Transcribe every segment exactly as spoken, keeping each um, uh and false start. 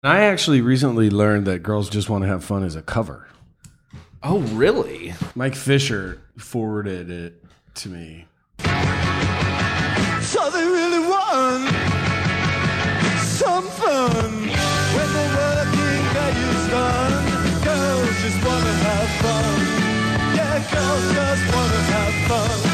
I actually recently learned that Girls Just Want to Have Fun is a cover. Oh, really? Mike Fisher forwarded it to me. So they really want some fun. When the working day is done, girls just want to have fun. Yeah, girls just want to have fun.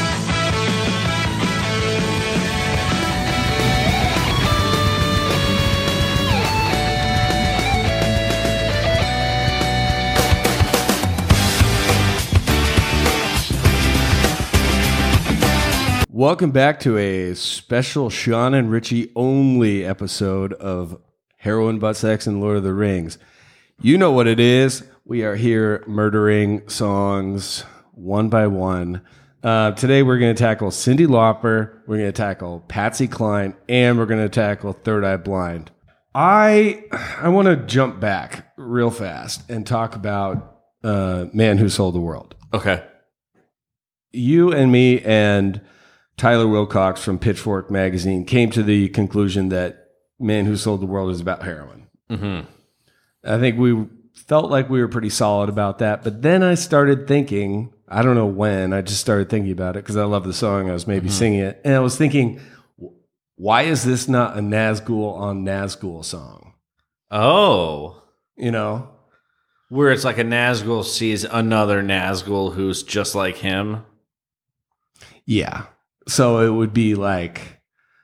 Welcome back to a special Sean and Richie only episode of Heroin, Butt Sex, and Lord of the Rings. You know what it is. We are here murdering songs one by one. Uh, today we're going to tackle Cyndi Lauper, we're going to tackle Patsy Cline, and we're going to tackle Third Eye Blind. I I want to jump back real fast and talk about uh, Man Who Sold the World. Okay. You and me and Tyler Wilcox from Pitchfork Magazine came to the conclusion that Man Who Sold the World is about heroin. Mm-hmm. I think we felt like we were pretty solid about that. But then I started thinking, I don't know when, I just started thinking about it because I love the song. I was maybe mm-hmm. singing it. And I was thinking, why is this not a Nazgul on Nazgul song? Oh. You know? Where it's like a Nazgul sees another Nazgul who's just like him. Yeah. So it would be like,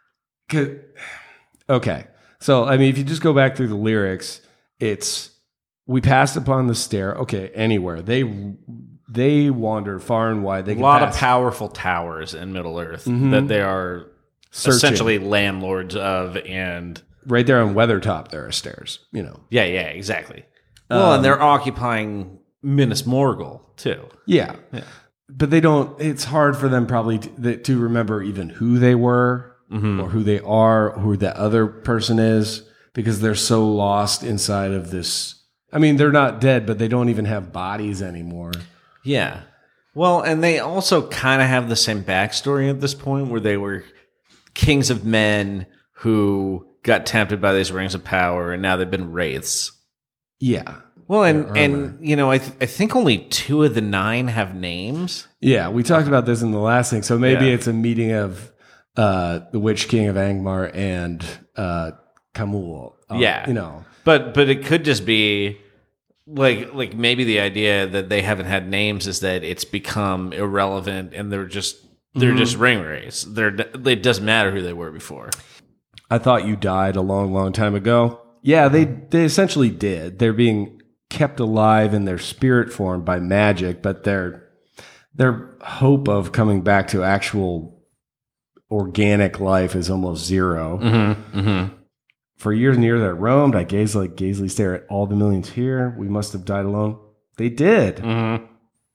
okay. So, I mean, if you just go back through the lyrics, it's, we passed upon the stair. Okay, anywhere. They they wander far and wide. They a can lot pass. of powerful towers in Middle Earth mm-hmm. that they are Searching. Essentially landlords of, and... Right there on Weathertop, there are stairs, you know. Yeah, yeah, exactly. Well, um, and they're occupying Minas Morgul, too. Yeah. yeah. But they don't, it's hard for them probably to, to remember even who they were mm-hmm. or who they are, who the other person is, because they're so lost inside of this. I mean, they're not dead, but they don't even have bodies anymore. Yeah. Well, and they also kind of have the same backstory at this point where they were kings of men who got tempted by these rings of power, and now they've been wraiths. Yeah. Well, and, and you know, I th- I think only two of the nine have names. Yeah, we talked about this in the last thing. So maybe Yeah. it's a meeting of uh, the Witch King of Angmar and uh, Kamul. Uh, yeah. You know. But but it could just be like like maybe the idea that they haven't had names is that it's become irrelevant and they're just they're mm-hmm. just ring wraiths. They're it doesn't matter who they were before. I thought you died a long, long time ago. Yeah, they they essentially did. They're being kept alive in their spirit form by magic, but their their hope of coming back to actual organic life is almost zero. Mm-hmm, mm-hmm. For years and years I roamed, I gazed like gazely stare at all the millions here. We must have died alone. They did. Mm-hmm.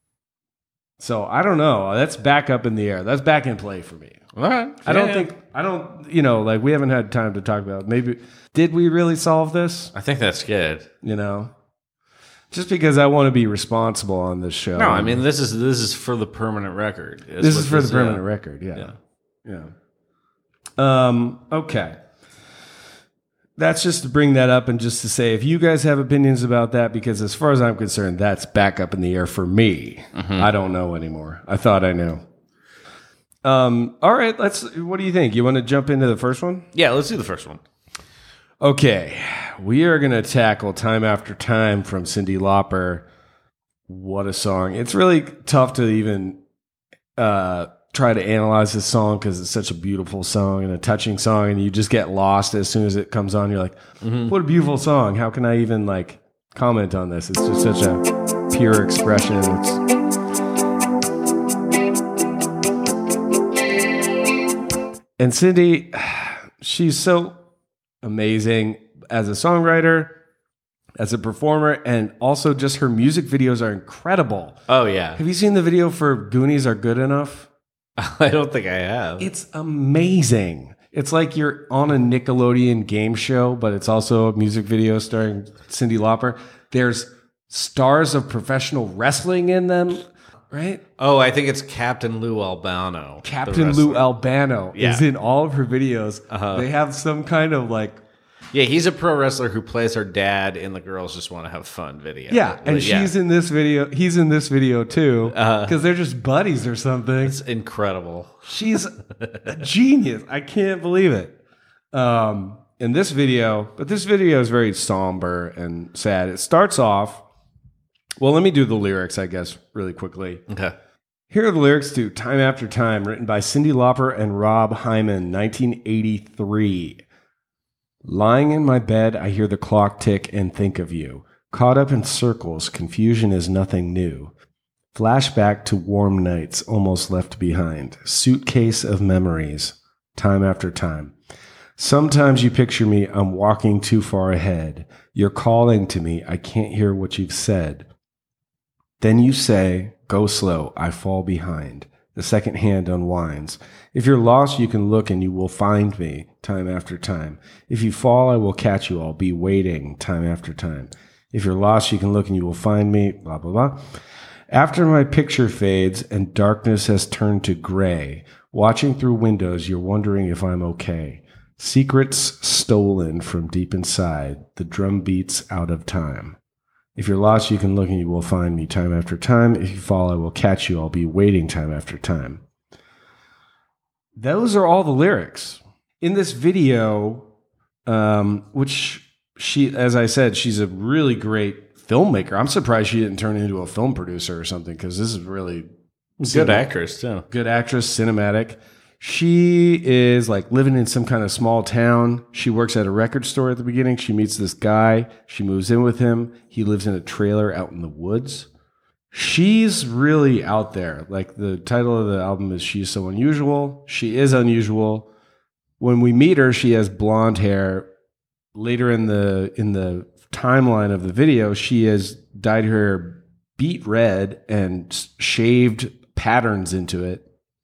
So I don't know. That's back up in the air. That's back in play for me. All right. I don't yeah. think, I don't, you know, like we haven't had time to talk about it. Maybe, did we really solve this? I think that's good. You know? Just because I want to be responsible on this show. No, I mean this is this is for the permanent record. It's this is for this, the permanent uh, record. Yeah. yeah, yeah. Um. Okay. That's just to bring that up and just to say if you guys have opinions about that, because as far as I'm concerned, that's back up in the air for me. Mm-hmm. I don't know anymore. I thought I knew. Um. All right. Let's. What do you think? You want to jump into the first one? Yeah. Let's do the first one. Okay, we are going to tackle Time After Time from Cyndi Lauper. What a song. It's really tough to even uh, try to analyze this song because it's such a beautiful song and a touching song, and you just get lost as soon as it comes on. You're like, mm-hmm. what a beautiful song. How can I even like comment on this? It's just such a pure expression. It's... And Cyndi, she's so... amazing as a songwriter, as a performer, and also just her music videos are incredible. Oh, yeah. Have you seen the video for Goonies Are Good Enough? I don't think I have. It's amazing. It's like you're on a Nickelodeon game show, but it's also a music video starring Cyndi Lauper. There's stars of professional wrestling in them. Right? Oh, I think it's Captain Lou Albano. Captain Lou Albano yeah. is in all of her videos. Uh-huh. They have some kind of like Yeah, he's a pro wrestler who plays her dad in the Girls Just Want to Have Fun video. Yeah, and But yeah, she's in this video. He's in this video too Uh-huh. because they're just buddies or something. it's incredible. She's a genius. I can't believe it. Um, in this video, but this video is very somber and sad. It starts off. Well, let me do the lyrics, I guess, really quickly. Okay. Here are the lyrics to Time After Time, written by Cyndi Lauper and Rob Hyman, nineteen eighty-three. Lying in my bed, I hear the clock tick and think of you. Caught up in circles, confusion is nothing new. Flashback to warm nights almost left behind. Suitcase of memories, time after time. Sometimes you picture me, I'm walking too far ahead. You're calling to me, I can't hear what you've said. Then you say, go slow, I fall behind. The second hand unwinds. If you're lost, you can look and you will find me, time after time. If you fall, I will catch you. I'll be waiting, time after time. If you're lost, you can look and you will find me, blah, blah, blah. After my picture fades and darkness has turned to gray, watching through windows, you're wondering if I'm okay. Secrets stolen from deep inside, the drum beats out of time. If you're lost, you can look and you will find me time after time. If you fall, I will catch you. I'll be waiting time after time. Those are all the lyrics. In this video, um, which she, as I said, she's a really great filmmaker. I'm surprised she didn't turn into a film producer or something because this is really Good actress, too. good actress, cinematic. She is like living in some kind of small town. She works at a record store at the beginning. She meets this guy. She moves in with him. He lives in a trailer out in the woods. She's really out there. Like the title of the album is She's So Unusual. She is unusual. When we meet her, she has blonde hair. Later in the in the timeline of the video, she has dyed her hair beet red and shaved patterns into it.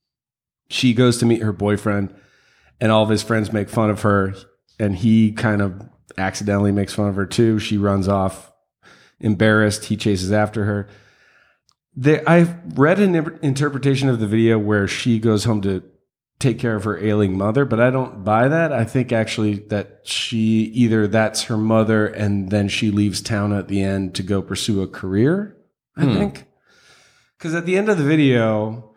She goes to meet her boyfriend, and all of his friends make fun of her, and he kind of accidentally makes fun of her too. She runs off, embarrassed. He chases after her. They, I've read an interpretation of the video where she goes home to take care of her ailing mother, but I don't buy that. I think actually that she either that's her mother, and then she leaves town at the end to go pursue a career. I Hmm. think because at the end of the video,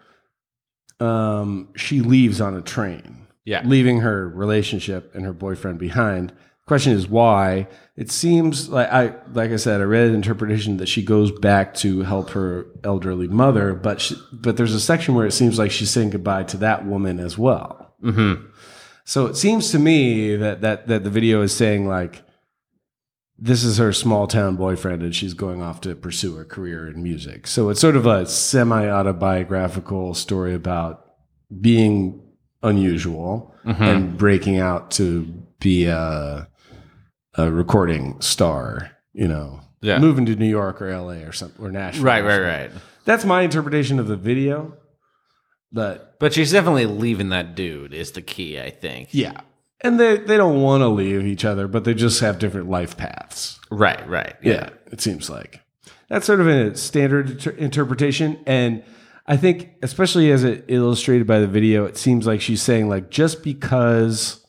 um, she leaves on a train, Yeah. leaving her relationship and her boyfriend behind. Question is why? It seems like I, like I said, I read an interpretation that she goes back to help her elderly mother, but she, but there's a section where it seems like she's saying goodbye to that woman as well. Mm-hmm. So it seems to me that that that the video is saying like this is her small town boyfriend and she's going off to pursue her career in music. So it's sort of a semi-autobiographical story about being unusual Mm-hmm. and breaking out to be a, a recording star, you know, Yeah. moving to New York or L A or something or Nashville. Right, or right, something. right. That's my interpretation of the video. But But she's definitely leaving that dude is the key, I think. yeah. And they, they don't want to leave each other, but they just have different life paths. Right, right. Yeah, it seems like. That's sort of a standard inter- interpretation. And I think, especially as it illustrated by the video, it seems like she's saying, like, just because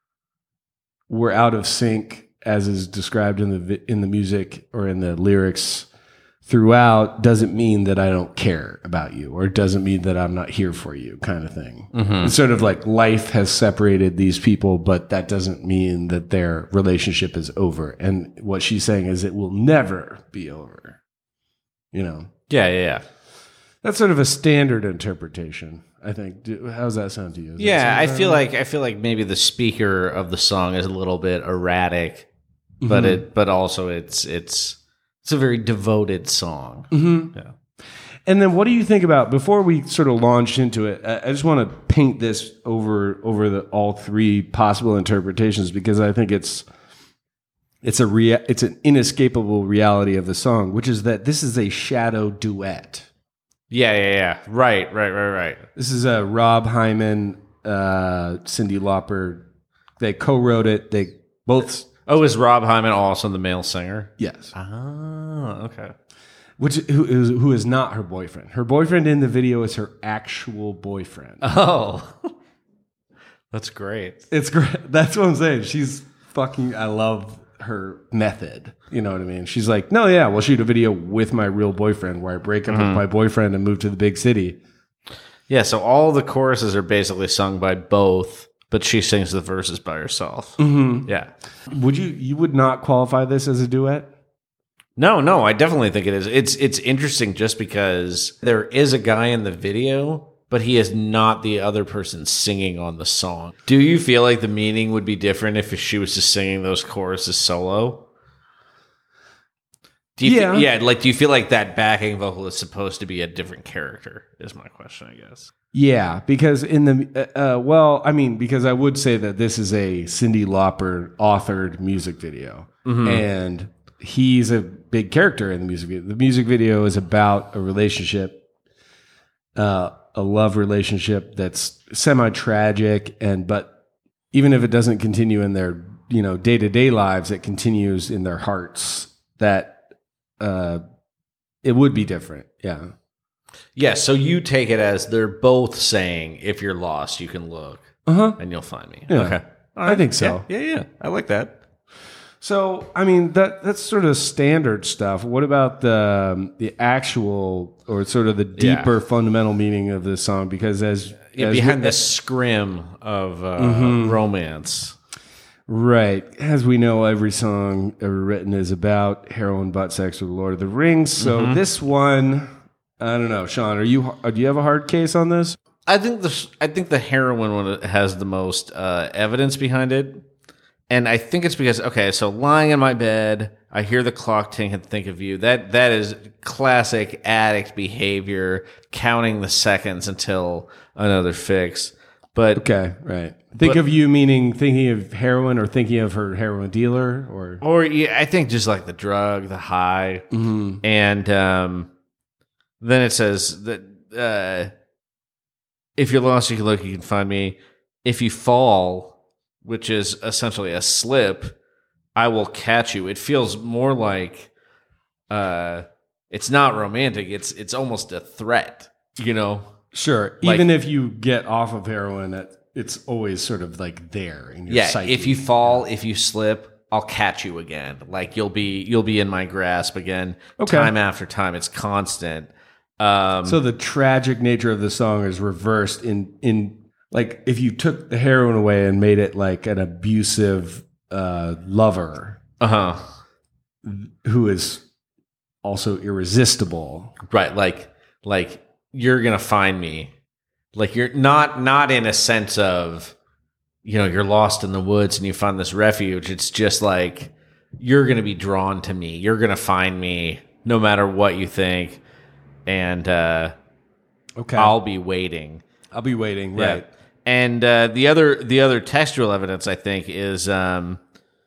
we're out of sync, as is described in the vi- in the music or in the lyrics throughout, doesn't mean that I don't care about you, or it doesn't mean that I'm not here for you, kind of thing. Mm-hmm. It's sort of like life has separated these people, but that doesn't mean that their relationship is over. And what she's saying is it will never be over. You know, Yeah, yeah, yeah. that's sort of a standard interpretation, I think. Do, how's that sound to you? Does that Yeah, sound I about feel right? like I feel like maybe the speaker of the song is a little bit erratic, but Mhm. it but also it's it's it's a very devoted song. Mhm. Yeah. And then, what do you think about before we sort of launch into it? I, I just want to paint this over over the all three possible interpretations because I think it's it's a rea- it's an inescapable reality of the song, which is that this is a shadow duet. Yeah, yeah, yeah. Right, right, right, right. This is a Rob Hyman, uh, Cyndi Lauper. They co-wrote it. They both Oh, is Rob Hyman also the male singer? yes. Oh, okay. Which who is who is not her boyfriend? Her boyfriend in the video is her actual boyfriend. Oh, that's great. It's great. That's what I'm saying. She's fucking, I love her method. You know what I mean? She's like, no, yeah, we'll shoot a video with my real boyfriend where I break up mm-hmm. with my boyfriend and move to the big city. Yeah, so all the choruses are basically sung by both, but she sings the verses by herself. Mm-hmm. Yeah. Would you, you would not qualify this as a duet? No, no, I definitely think it is. It's it's interesting just because there is a guy in the video, but he is not the other person singing on the song. Do you feel like the meaning would be different if she was just singing those choruses solo? Do you yeah. Th- yeah, like do you feel like that backing vocal is supposed to be a different character is my question, I guess. Yeah, because in the, uh, uh, well, I mean, because I would say that this is a Cyndi Lauper authored music video. Mm-hmm. And he's a big character in the music video. The music video is about a relationship, uh, a love relationship that's semi-tragic, and but even if it doesn't continue in their, you know, day-to-day lives, it continues in their hearts. That uh, it would be different. Yeah. Yeah, so you take it as they're both saying, if you're lost, you can look, uh-huh. and you'll find me. Yeah. Okay. Right. I think so. Yeah, yeah, yeah. I like that. So, I mean, that that's sort of standard stuff. What about the um, the actual, or sort of the deeper, yeah. fundamental meaning of this song? Because as, yeah, as behind we, the scrim of uh, mm-hmm. romance, right? As we know, every song ever written is about heroin, butt sex, or the Lord of the Rings. So mm-hmm. this one, I don't know, Sean. Are you? Do you have a hard case on this? I think the I think the heroin one has the most uh, evidence behind it. And I think it's because, okay, so lying in my bed, I hear the clock tick and think of you. That That is classic addict behavior, counting the seconds until another fix. But okay, right. Think but, of you meaning thinking of heroin, or thinking of her heroin dealer? Or, or yeah, I think just like the drug, the high. Mm-hmm. And um, then it says that uh, if you're lost, you can look, you can find me. If you fall, which is essentially a slip, I will catch you. It feels more like uh, it's not romantic. It's it's almost a threat, you know? Sure. Like, even if you get off of heroin, it's always sort of like there in your yeah, psyche. If you fall, if you slip, I'll catch you again. Like you'll be you'll be in my grasp again, okay. time after time. It's constant. Um, so the tragic nature of the song is reversed in in like if you took the heroin away and made it like an abusive uh, lover, uh-huh. who is also irresistible, right? Like like you're gonna find me. Like you're not not in a sense of, you know, you're lost in the woods and you find this refuge. It's just like you're gonna be drawn to me. You're gonna find me no matter what you think, and uh, okay, I'll be waiting. I'll be waiting, yeah. right? And uh, the other the other textual evidence, I think, is um,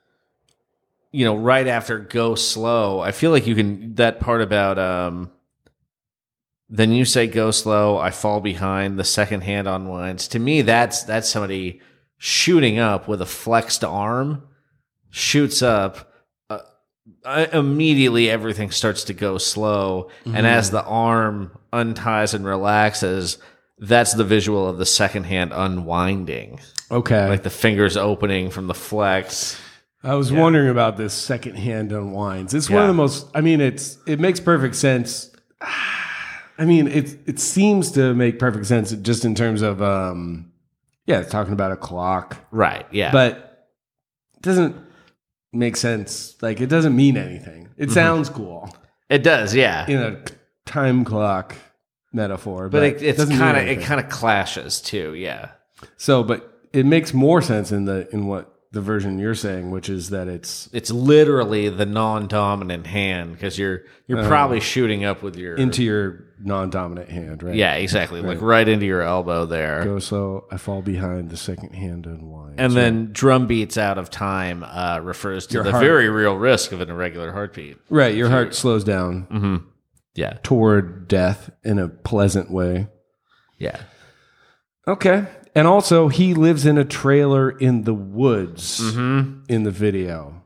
you know, right after "Go Slow," I feel like you can that part about um, then you say "Go slow," I fall behind. The second hand unwinds. To me, that's that's somebody shooting up with a flexed arm, shoots up. Uh, I, immediately, everything starts to go slow, mm-hmm. and as the arm unties and relaxes, that's the visual of the second hand unwinding. Okay. Like the fingers opening from the flex. I was yeah. wondering about this second hand unwinds. It's yeah. one of the most, I mean, it's it makes perfect sense. I mean, it it seems to make perfect sense just in terms of, um, yeah, talking about a clock. Right, yeah. But it doesn't make sense. Like, it doesn't mean anything. It mm-hmm. sounds cool. It does, yeah. In a time clock metaphor, but, but it, it's kind of it kind of clashes too, yeah. So, but it makes more sense in the in what the version you're saying, which is that it's it's literally the non-dominant hand because you're you're uh, probably shooting up with your into your non-dominant hand, right? Yeah, exactly, right. like right into your elbow there. Go slow, I fall behind. The second hand unwinds, and so, then drum beats out of time uh, refers to the heart, very real risk of an irregular heartbeat. Right, your heart slows down. Mm-hmm. Yeah. Toward death in a pleasant way. Yeah. Okay. And also, he lives in a trailer in the woods mm-hmm. in the video.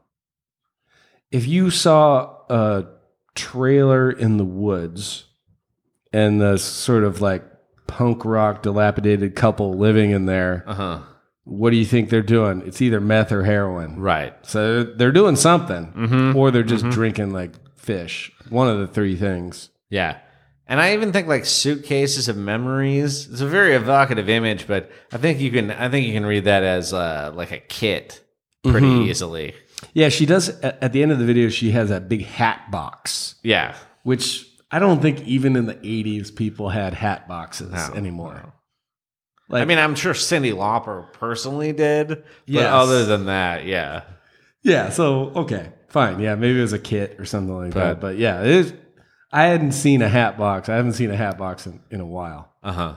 If you saw a trailer in the woods and the sort of like punk rock dilapidated couple living in there, uh-huh. What do you think they're doing? It's either meth or heroin. Right. So they're doing something, Mm-hmm. or they're just mm-hmm. drinking like fish. One of the three things. Yeah. And I even think like suitcases of memories. It's a very evocative image, but I think you can I think you can read that as uh, like a kit pretty mm-hmm. easily. Yeah, she does. At, at the end of the video, she has that big hat box. Yeah. Which I don't think even in the eighties people had hat boxes no, anymore. No. Like, I mean, I'm sure Cyndi Lauper personally did, but yes. other than that, yeah. Yeah, so, okay, fine. Yeah, maybe it was a kit or something like but, that. But yeah, it is, I hadn't seen a hat box. I haven't seen a hat box in, in a while. Uh-huh.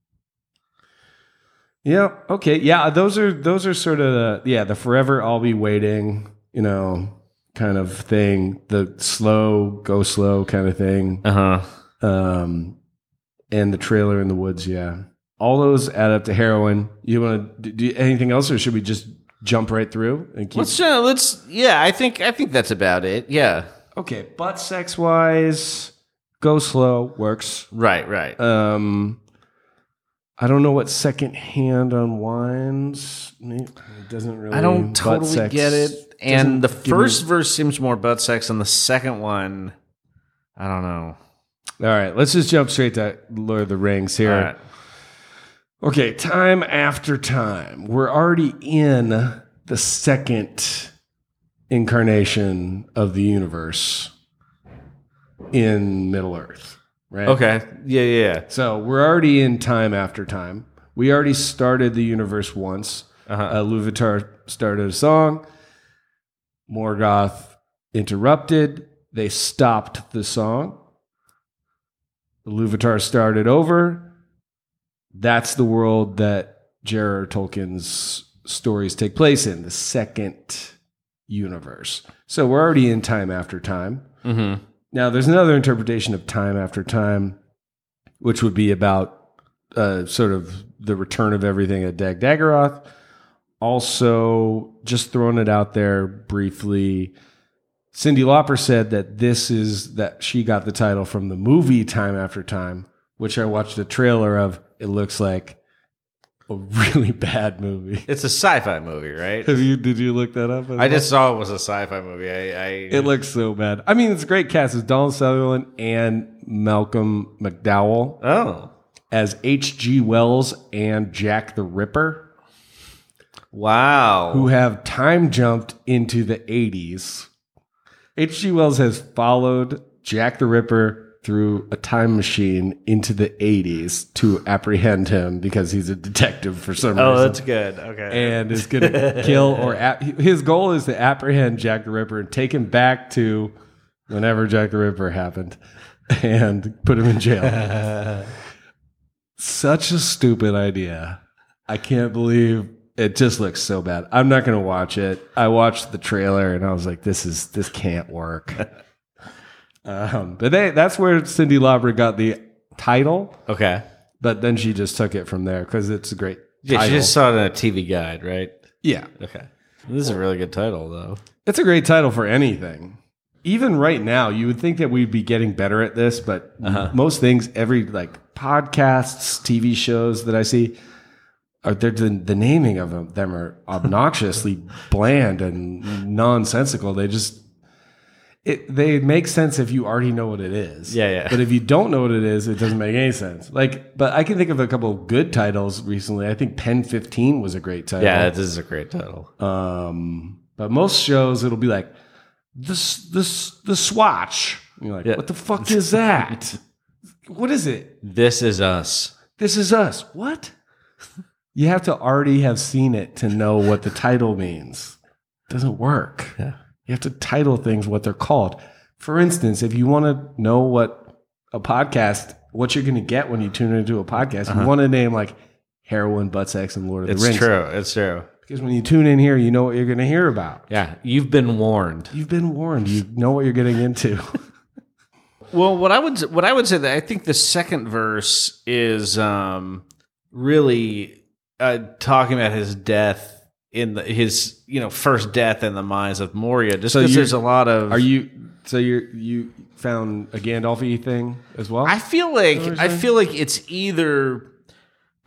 Yeah, okay. Yeah, those are those are sort of, the, yeah, the forever I'll be waiting, you know, kind of thing. The slow, go slow kind of thing. Uh-huh. Um, and the trailer in the woods, yeah. All those add up to heroin. You want to do anything else, or should we just jump right through and keep? Let's uh, let's yeah. I think I think that's about it. Yeah. Okay, butt sex wise, go slow works. Right, right. Um, I don't know what second hand unwinds. It doesn't really. I don't totally sex get it. And the first me... verse seems more butt sex, and the second one, I don't know. All right, let's just jump straight to Lord of the Rings here. All right. Okay, time after time. We're already in the second incarnation of the universe in Middle-earth, right? Okay, yeah, yeah, yeah. So we're already in time after time. We already started the universe once. Uh-huh. Uh, Luvatar started a song. Morgoth interrupted. They stopped the song. Luvatar started over. That's the world that J R R. Tolkien's stories take place in, the second universe. So we're already in time after time. Mm-hmm. Now, there's another interpretation of time after time, which would be about uh, sort of the return of everything at Dag Daggerath. Also, just throwing it out there briefly, Cyndi Lauper said that this is that she got the title from the movie Time After Time, which I watched a trailer of. It looks like a really bad movie. It's a sci-fi movie, right? Have you? Did you look that up? I just saw it was a sci-fi movie. I, I It looks so bad. I mean, it's a great cast. It's Donald Sutherland and Malcolm McDowell oh as H G Wells and Jack the Ripper. Wow. Who have time jumped into the eighties. H G Wells has followed Jack the Ripper through a time machine into the eighties to apprehend him because he's a detective for some oh, reason. Oh, that's good. Okay. And is going to kill or... Ap- his goal is to apprehend Jack the Ripper and take him back to whenever Jack the Ripper happened and put him in jail. Such a stupid idea. I can't believe... It just looks so bad. I'm not going to watch it. I watched the trailer and I was like, this is this can't work. Um, but they, that's where Cyndi Lauper got the title. Okay. But then she just took it from there because it's a great Yeah, title. she just saw it in a T V guide, right? Yeah. Okay. This is a really good title, though. It's a great title for anything. Even right now, you would think that we'd be getting better at this, but uh-huh. most things, every like podcasts, T V shows that I see, are the, the naming of them, them are obnoxiously bland and nonsensical. They just... It, they make sense if you already know what it is. Yeah, yeah. But if you don't know what it is, it doesn't make any sense. Like, but I can think of a couple of good titles recently. I think Pen fifteen was a great title. Yeah, this is a great title. Um, but most shows, it'll be like, the, the, the Swatch. And you're like, yeah. What the fuck is that? What is it? This Is Us. This Is Us. What? You have to already have seen it to know what the title means. It doesn't work. Yeah. You have to title things what they're called. For instance, if you want to know what a podcast, what you're going to get when you tune into a podcast, uh-huh. you want to name like Heroin, Butt Sex, and Lord of it's the Rings. It's true. It's true. Because when you tune in here, you know what you're going to hear about. Yeah. You've been warned. You've been warned. You know what you're getting into. Well, what I would what I would say that I think the second verse is um, really uh, talking about his death. In the, his, you know, first death in the mines of Moria, just because so there's a lot of. Are you? So you you found a Gandalf-y thing as well? I feel like I feel like it's either.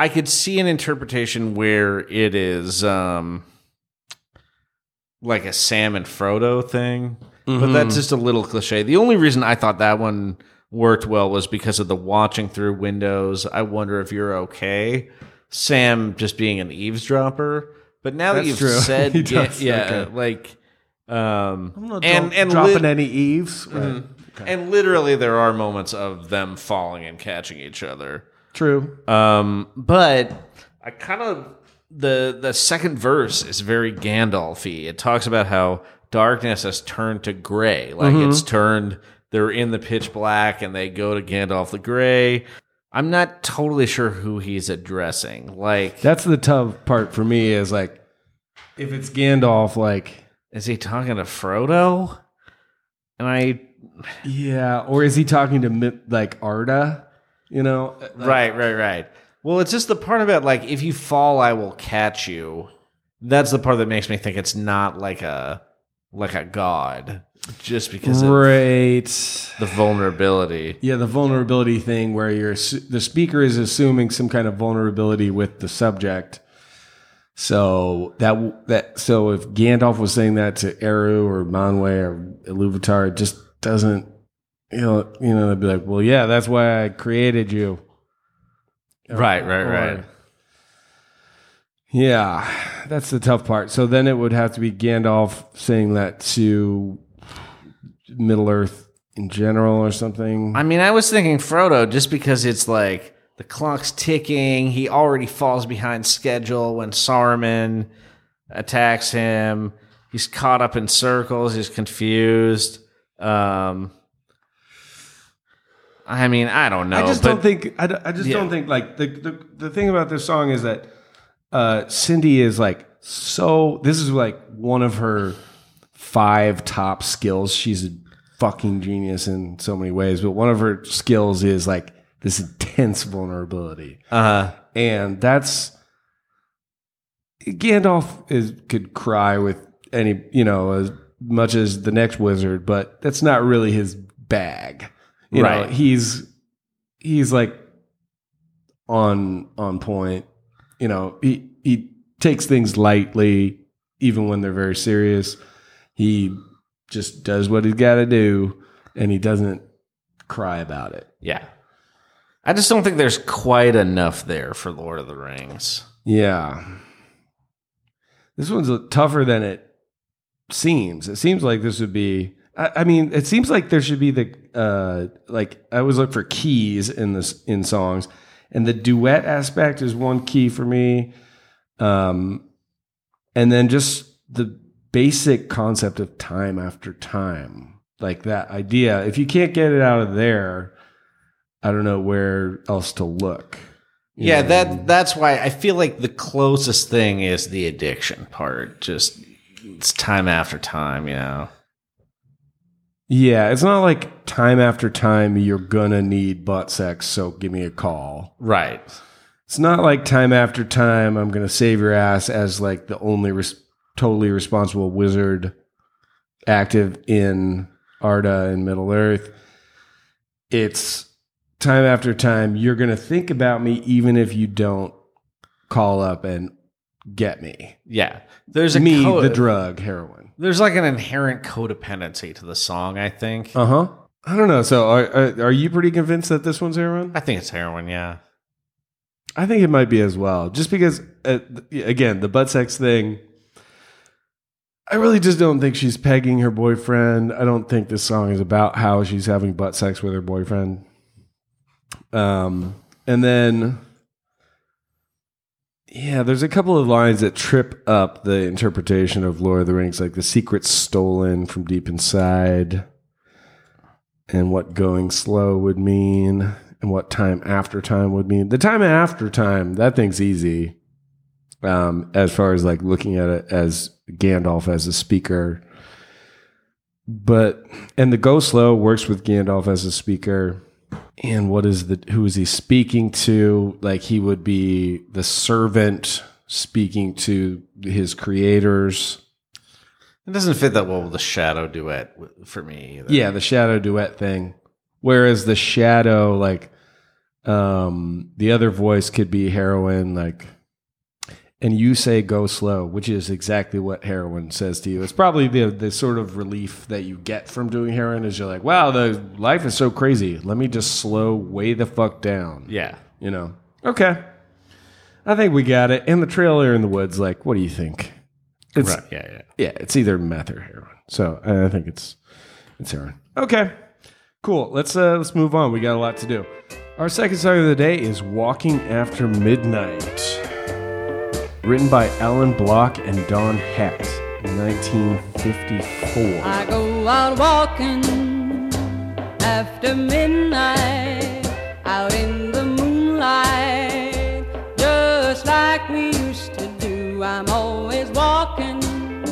I could see an interpretation where it is um, like a Sam and Frodo thing, mm-hmm. but that's just a little cliche. The only reason I thought that one worked well was because of the watching through windows. I wonder if you're okay. Sam just being an eavesdropper. But now That's that you've true. said, He yeah, does, yeah okay. like, um, I'm not and dro- and dropping lit- any eaves. Right. Mhm. And literally, there are moments of them falling and catching each other. True. Um, but I kind of the the second verse is very Gandalf-y. It talks about how darkness has turned to gray, like Mm-hmm. it's turned. They're in the pitch black, and they go to Gandalf the Grey. I'm not totally sure who he's addressing. Like, That's the tough part for me is like, if it's Gandalf, like, is he talking to Frodo? And I, yeah, or is he talking to Mi- like Arda? You know, Like, right, right, right. Well, it's just the part about like, if you fall, I will catch you. That's the part that makes me think it's not like a like a god, just because of right. the vulnerability. Yeah, the vulnerability thing where you're assu- the speaker is assuming some kind of vulnerability with the subject. So that that so if Gandalf was saying that to Eru or Manwë or Iluvatar, it just doesn't. You know, you know, they'd be like, "Well, yeah, that's why I created you." Right, right, Or- right. Yeah, that's the tough part. So then it would have to be Gandalf saying that to Middle Earth in general or something. I mean, I was thinking Frodo just because it's like the clock's ticking. He already falls behind schedule when Saruman attacks him. He's caught up in circles. He's confused. Um, I mean, I don't know. I just but don't think. I, don't- I just Yeah. don't think like the, the the thing about this song is that uh, Cindy is like so. This is like one of her five top skills. She's a fucking genius in so many ways, but one of her skills is like this intense vulnerability, uh, and that's Gandalf is could cry with any you know as much as the next wizard, but that's not really his bag. You Right. know, he's he's like on on point. You know, he he takes things lightly, even when they're very serious. He just does what he's got to do, and he doesn't cry about it. yeah. I just don't think there's quite enough there for Lord of the Rings. Yeah, this one's tougher than it seems. It seems like this would be. I, I mean, it seems like there should be the uh, like I always look for keys in this in songs, and the duet aspect is one key for me. Um, and then just the basic concept of time after time, like that idea. If you can't get it out of there, I don't know where else to look. You Yeah, know? that that's why I feel like the closest thing is the addiction part. Just it's time after time, you know. Yeah, it's not like time after time you're gonna need butt sex, so give me a call. Right. It's not like time after time I'm gonna save your ass as like the only res- totally responsible wizard active in Arda and Middle Earth. It's time after time you're gonna think about me even if you don't call up and get me. Yeah. There's a me, co- the drug, heroin. There's like an inherent codependency to the song, I think. Uh huh. I don't know. So, are, are are you pretty convinced that this one's heroin? I think it's heroin, yeah. I think it might be as well, just because, uh, again, the butt sex thing. I really just don't think she's pegging her boyfriend. I don't think this song is about how she's having butt sex with her boyfriend. Um, and then, yeah, there's a couple of lines that trip up the interpretation of Lord of the Rings, like the secret's stolen from deep inside, and what going slow would mean, and what time after time would mean. The time after time, that thing's easy. Um, as far as like looking at it as Gandalf as a speaker. But, and the go slow works with Gandalf as a speaker. And what is the, who is he speaking to? Like he would be the servant speaking to his creators. It doesn't fit that well with the shadow duet w- for me either. Yeah, the shadow duet thing. Whereas the shadow, like, Um, the other voice could be Heroin, like, and you say go slow, which is exactly what Heroin says to you. It's probably the the sort of relief that you get from doing heroin is you're like, wow, the life is so crazy. Let me just slow way the fuck down. Yeah. You know? Okay. I think we got it. And the trailer in the woods, like, what do you think? It's, Right. Yeah, yeah. Yeah, it's either meth or heroin. So I think it's it's heroin. Okay. Cool. Let's uh let's move on. We got a lot to do. Our second song of the day is Walking After Midnight. Written by Alan Block and Don Hecht in nineteen fifty-four. I go out walking after midnight, out in the moonlight, just like we used to do. I'm always walking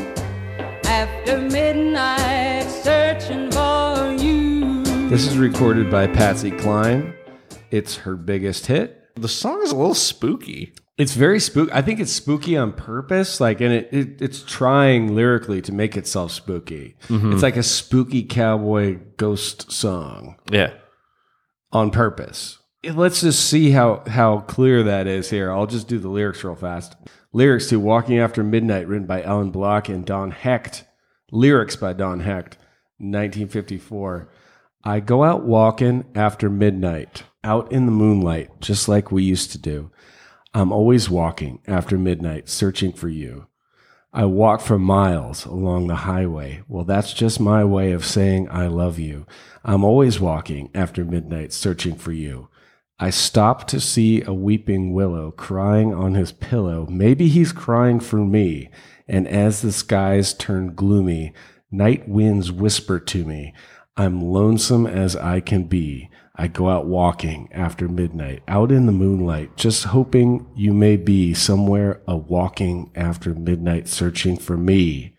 after midnight, searching for you. This is recorded by Patsy Cline. It's her biggest hit. The song is a little spooky. It's very spooky. I think it's spooky on purpose. Like, and it, it it's trying lyrically to make itself spooky. Mm-hmm. It's like a spooky cowboy ghost song Yeah. on purpose. Let's just see how, how clear that is here. I'll just do the lyrics real fast. Lyrics to Walking After Midnight, written by Alan Block and Don Hecht. Lyrics by Don Hecht, nineteen fifty-four. I go out walking after midnight, out in the moonlight, just like we used to do. I'm always walking after midnight, searching for you. I walk for miles along the highway. Well, that's just my way of saying I love you. I'm always walking after midnight, searching for you. I stop to see a weeping willow crying on his pillow. Maybe he's crying for me. And as the skies turn gloomy, night winds whisper to me, I'm lonesome as I can be. I go out walking after midnight, out in the moonlight, just hoping you may be somewhere a walking after midnight, searching for me.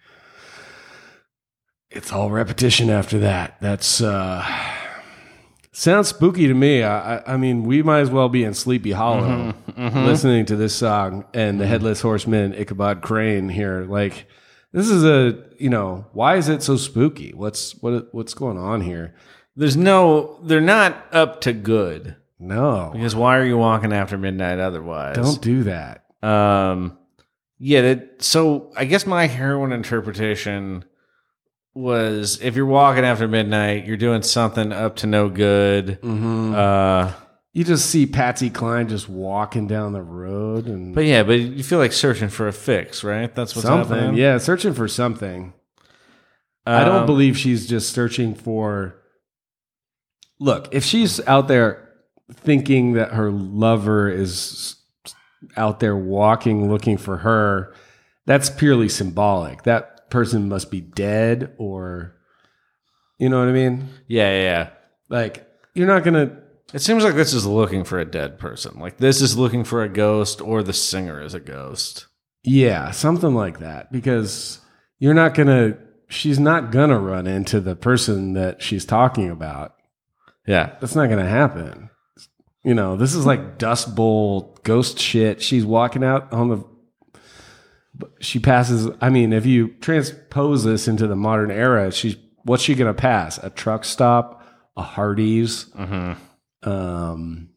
It's all repetition after that. That's, uh, sounds spooky to me. I, I, I mean, we might as well be in Sleepy Hollow Mm-hmm, mm-hmm. listening to this song and the Headless Horseman, Ichabod Crane here. Like, this is a, you know, why is it so spooky? What's, what, what's going on here? There's no, they're not up to good. No. Because why are you walking after midnight otherwise? Don't do that. Um, yeah. That, so I guess my heroin interpretation was if you're walking after midnight, you're doing something up to no good. Mm-hmm. Uh, You just see Patsy Cline just walking down the road and but yeah, but you feel like searching for a fix, right? That's what's something. happening. Yeah, searching for something. I don't Um, believe she's just searching for. Look, if she's out there thinking that her lover is out there walking looking for her, that's purely symbolic. That person must be dead or, you know what I mean? Yeah, yeah, yeah. Like, you're not going to. It seems like this is looking for a dead person. Like this is looking for a ghost, or the singer is a ghost. Yeah, something like that. Because you're not going to. She's not going to run into the person that she's talking about. Yeah. That's not going to happen. You know, this is like Dust Bowl ghost shit. She's walking out on the. She passes. I mean, if you transpose this into the modern era, she's what's she going to pass? A truck stop, a Hardee's, Mm-hmm. um,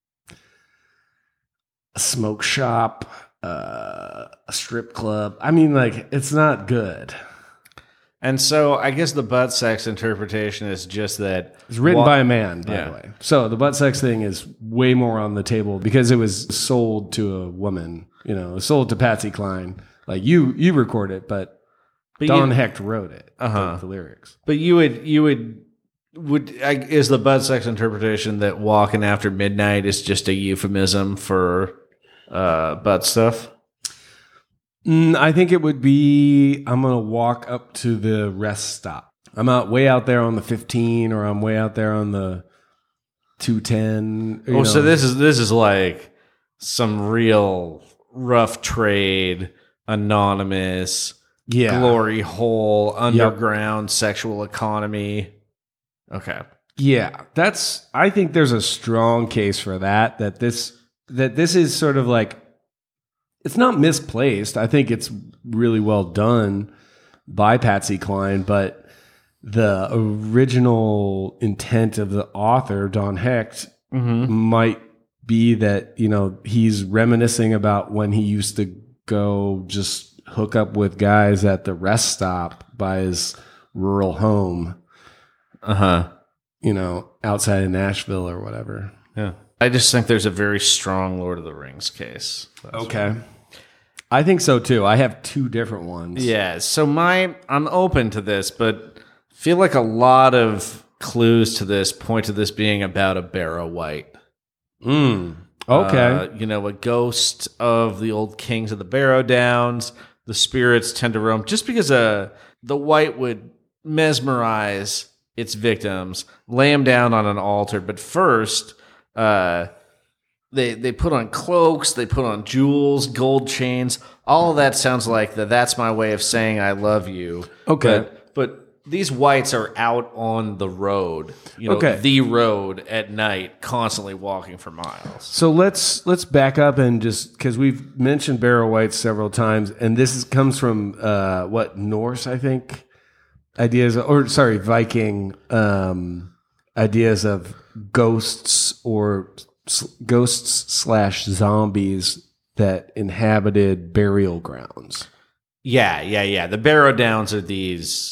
a smoke shop, uh, a strip club. I mean, like, it's not good. And so I guess the butt sex interpretation is just that It's written wa- by a man, by Yeah. the way. So the butt sex thing is way more on the table because it was sold to a woman. You know, it was sold to Patsy Cline. Like you, you record it, but, but Don you, Hecht wrote it. Uh-huh. The, the lyrics. But you would you would would I, is the butt sex interpretation that walking after midnight is just a euphemism for uh, butt stuff? Mm, I think it would be. I'm gonna walk up to the rest stop. I'm out way out there on the fifteen, or I'm way out there on the two ten. Oh, so this is this is like some real rough trade, anonymous, yeah, glory hole, underground sexual economy. Okay. yeah. That's. I think there's a strong case for that. That this that this is sort of like. It's not misplaced. I think it's really well done by Patsy Cline, but the original intent of the author, Don Hecht, might be that, you know, he's reminiscing about when he used to go just hook up with guys at the rest stop by his rural home, Uh-huh. you know, outside of Nashville or whatever. Yeah. I just think there's a very strong Lord of the Rings case. That's Okay. I think so too. I have two different ones. Yeah, so my I'm open to this, but feel like a lot of clues to this point to this being about a Barrow White. Mm. Okay. Uh, you know, a ghost of the old kings of the Barrow Downs. The spirits tend to roam just because uh, the white would mesmerize its victims, lay them down on an altar. But first, uh, they they put on cloaks, they put on jewels, gold chains. All of that sounds like the "that's my way of saying I love you." Okay. But, but these whites are out on the road, you know, Okay. the road at night, constantly walking for miles. So let's let's back up and just because we've mentioned Barrow Whites several times, and this is, comes from uh, what Norse, I think, ideas or sorry Viking um, ideas of ghosts or s- ghosts slash zombies that inhabited burial grounds. Yeah, yeah, yeah. The Barrow Downs are these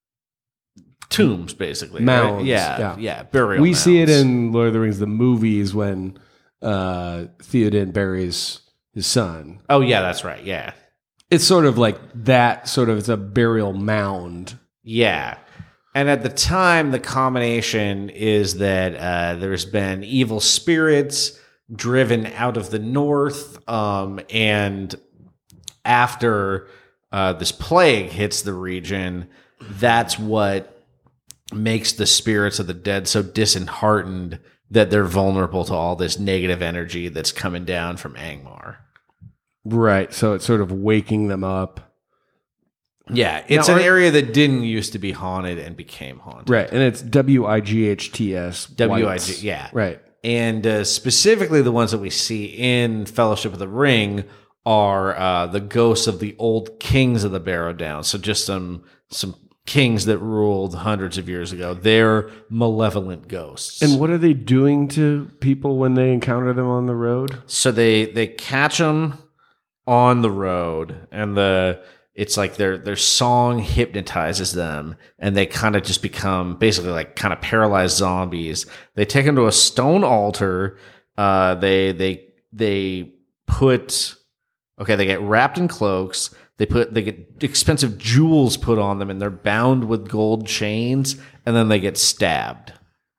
tombs, basically. right? Mounds, Yeah, yeah. yeah, burial We see it mounds. in Lord of the Rings, the movies, when uh, Theoden buries his son. Oh, yeah, that's right. Yeah. It's sort of like that. Sort of, it's a burial mound. Yeah. And at the time, the combination is that uh, there's been evil spirits driven out of the north. Um, and after uh, this plague hits the region, that's what makes the spirits of the dead so disheartened that they're vulnerable to all this negative energy that's coming down from Angmar. Right. So it's sort of waking them up. Yeah, it's Now, an are- area that didn't used to be haunted and became haunted. Right. And it's W I G H T S. W I whites. G, yeah. Right. And uh, specifically the ones that we see in Fellowship of the Ring are uh, the ghosts of the old kings of the Barrow Downs. So just some some kings that ruled hundreds of years ago. They're malevolent ghosts. And what are they doing to people when they encounter them on the road? So they they catch them on the road, and the it's like their their song hypnotizes them, and they kind of just become basically like kind of paralyzed zombies. They take them to a stone altar. Uh, they they they put okay. They get wrapped in cloaks. They put they get expensive jewels put on them, and they're bound with gold chains, and then they get stabbed.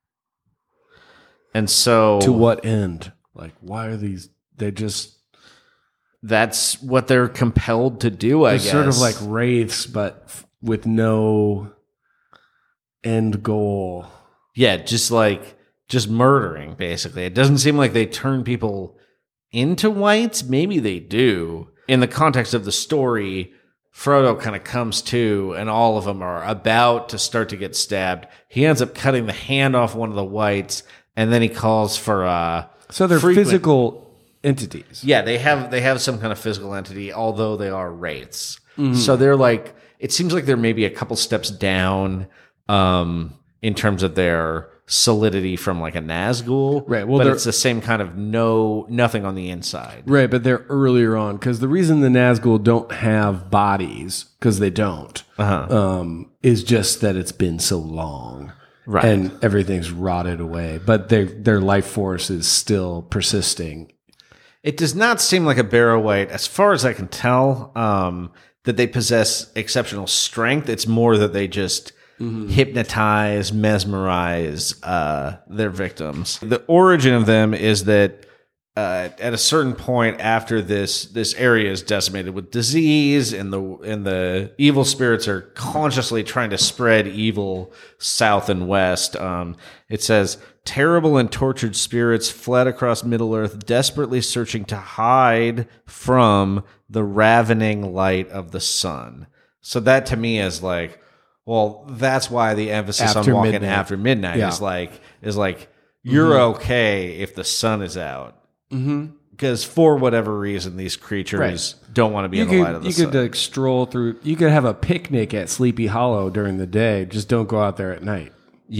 And so To what end? Like, why are these? They just that's what they're compelled to do, I they're guess. sort of like wraiths, but f- with no end goal. Yeah, just like just murdering, basically. It doesn't seem like they turn people into whites. Maybe they do. In the context of the story, Frodo kind of comes to, and all of them are about to start to get stabbed. He ends up cutting the hand off one of the whites, and then he calls for uh So they're frequent- physical entities. Yeah, they have they have some kind of physical entity, although they are wraiths. So they're like, it seems like they're maybe a couple steps down um, in terms of their solidity from like a Nazgul. Right, well, but they're- it's the same kind of no nothing on the inside. Right, but they're earlier on because the reason the Nazgul don't have bodies, because they don't, Uh-huh. um, is just that it's been so long, Right. and everything's rotted away. But their their life force is still persisting. It does not seem like a Barrow White, as far as I can tell, um, that they possess exceptional strength. It's more that they just hypnotize, mesmerize uh, their victims. The origin of them is that uh, at a certain point after this this area is decimated with disease, and the and the evil spirits are consciously trying to spread evil south and west. Um, it says terrible and tortured spirits fled across Middle Earth, desperately searching to hide from the ravening light of the sun. So that to me is like, well, that's why the emphasis After on walking midnight. after midnight Yeah. is like is like you're okay if the sun is out. Because for whatever reason, these creatures don't want to be You in the light of could the you sun. could like stroll through. You could have a picnic at Sleepy Hollow during the day. Just don't go out there at night. yeah,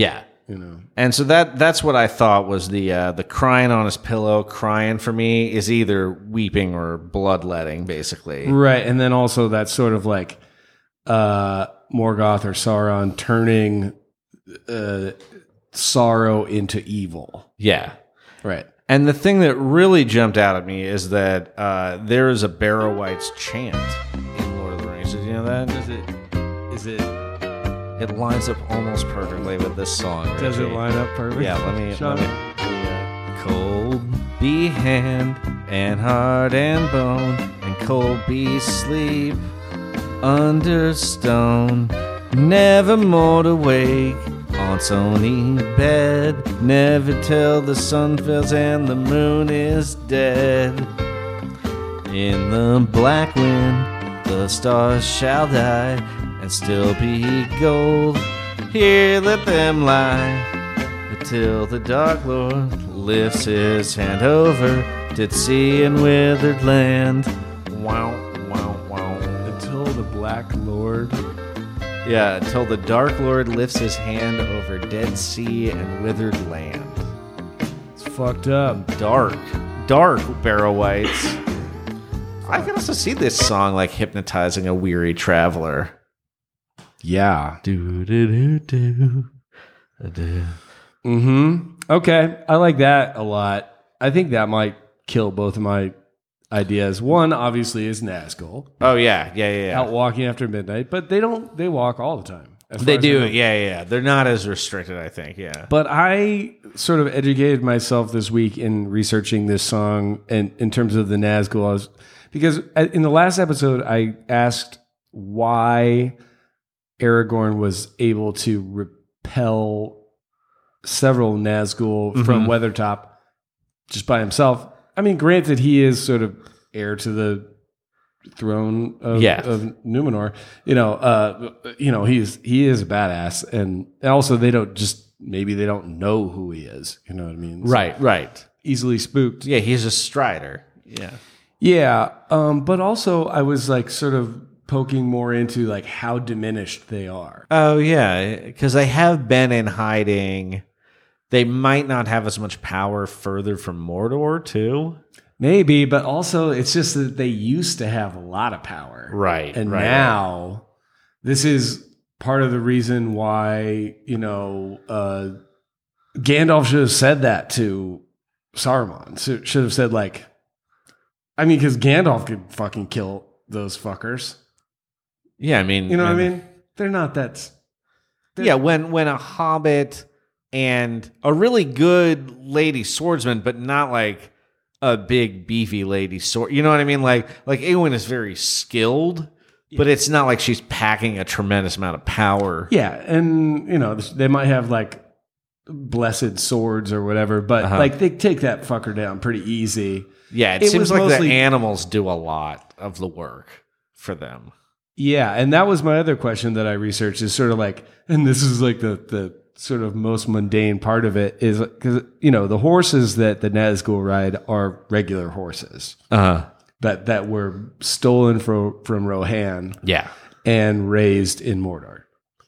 you know. And so that that's what I thought was the uh, the crying on his pillow. Crying for me is either weeping or bloodletting, basically. Right, and then also that sort of like uh, Morgoth or Sauron turning uh, sorrow into evil. Yeah. Right. And the thing that really jumped out at me is that uh, there is a Barrow-wights chant in Lord of the Rings. Did you know that? Is it? Is it? It lines up almost perfectly with this song. Does it Richie. line up perfect? Yeah, let me. Sean? Let me yeah. Cold be hand and heart and bone, and cold be sleep under stone. Never more to wake on stony bed. Never till the sun fails and the moon is dead. In the black wind, the stars shall die and still be gold. Here let them lie until the Dark Lord lifts his hand over dead sea and withered land. Wow, wow, wow. Until the Black Lord. Yeah, until the Dark Lord lifts his hand over dead sea and withered land. It's fucked up. Dark, dark Barrow-wights. I can also see this song like hypnotizing a weary traveler. Yeah. Do do do do do. Mm-hmm. Okay. I like that a lot. I think that might kill both of my ideas. One, obviously, is Nazgul. Oh yeah, yeah, yeah. yeah. Out walking after midnight, but they don't, they walk all the time. as far They as I do, know. yeah, yeah. yeah. They're not as restricted, I think. Yeah. But I sort of educated myself this week in researching this song and in terms of the Nazgul. I was, because in the last episode, I asked why Aragorn was able to repel several Nazgul Mm-hmm. from Weathertop just by himself. I mean, granted, he is sort of heir to the throne of, Yeah. of Numenor. You know, uh, you know, he's he is a badass, and also they don't just maybe they don't know who he is. You know what I mean? So Right, right. easily spooked. Yeah, he's a strider. Yeah. Yeah, um, but also I was like sort of poking more into like how diminished they are. Oh yeah, because they have been in hiding. They might not have as much power further from Mordor too. Maybe, but also it's just that they used to have a lot of power. Right, And right, now this is part of the reason why, you know, uh, Gandalf should have said that to Saruman. So- Should have said like, I mean, because Gandalf could fucking kill those fuckers. Yeah, I mean, You know what I when- mean? They're not that. Yeah, when when a hobbit and a really good lady swordsman, but not like a big beefy lady sword. You know what I mean? Like like Eowyn is very skilled, but it's not like she's packing a tremendous amount of power. Yeah, and you know they might have like blessed swords or whatever, but Uh-huh. like they take that fucker down pretty easy. Yeah, it, It seems was like mostly- the animals do a lot of the work for them. Yeah, and that was my other question that I researched is sort of like, and this is like the the sort of most mundane part of it is because you know the horses that the Nazgul ride are regular horses Uh-huh. that that were stolen from from Rohan Yeah. and raised in Mordor.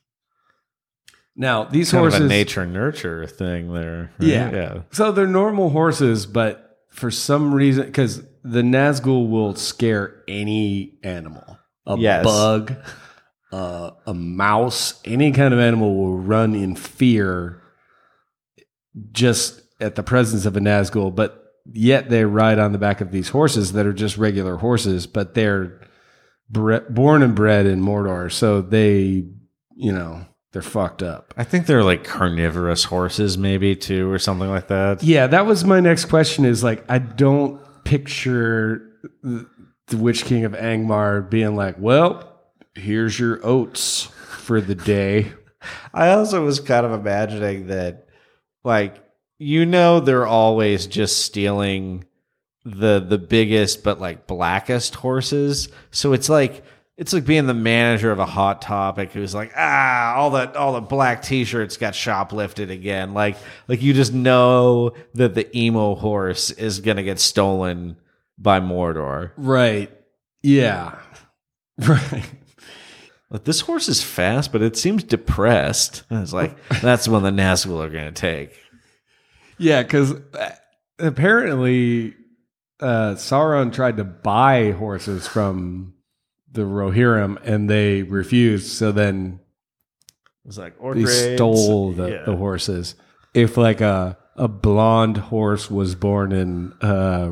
Now these Kind horses, of a nature nurture thing there. right? yeah, Yeah. So they're normal horses, but for some reason, because the Nazgul will scare any animal, a Yes. bug, uh, a mouse, any kind of animal will run in fear just at the presence of a Nazgul. But yet they ride on the back of these horses that are just regular horses, but they're bre- born and bred in Mordor, so they, you know, they're fucked up. I think they're like carnivorous horses, maybe too, or something like that. Yeah, that was my next question is like, I don't picture the, the Witch King of Angmar being like, well, here's your oats for the day. I also was kind of imagining that, like, you know, they're always just stealing the the biggest but like blackest horses. So it's like it's like being the manager of a Hot Topic who's like, ah, all the all the black T-shirts got shoplifted again. Like like you just know that the emo horse is gonna get stolen by Mordor. Right. Yeah. Right. Like, this horse is fast, but it seems depressed. And it's like, that's the one the Nazgul are going to take. Yeah, because apparently uh, Sauron tried to buy horses from the Rohirrim, and they refused. So then It was like, they Orgrades. stole the, Yeah. the horses. If like a a blonde horse was born in uh,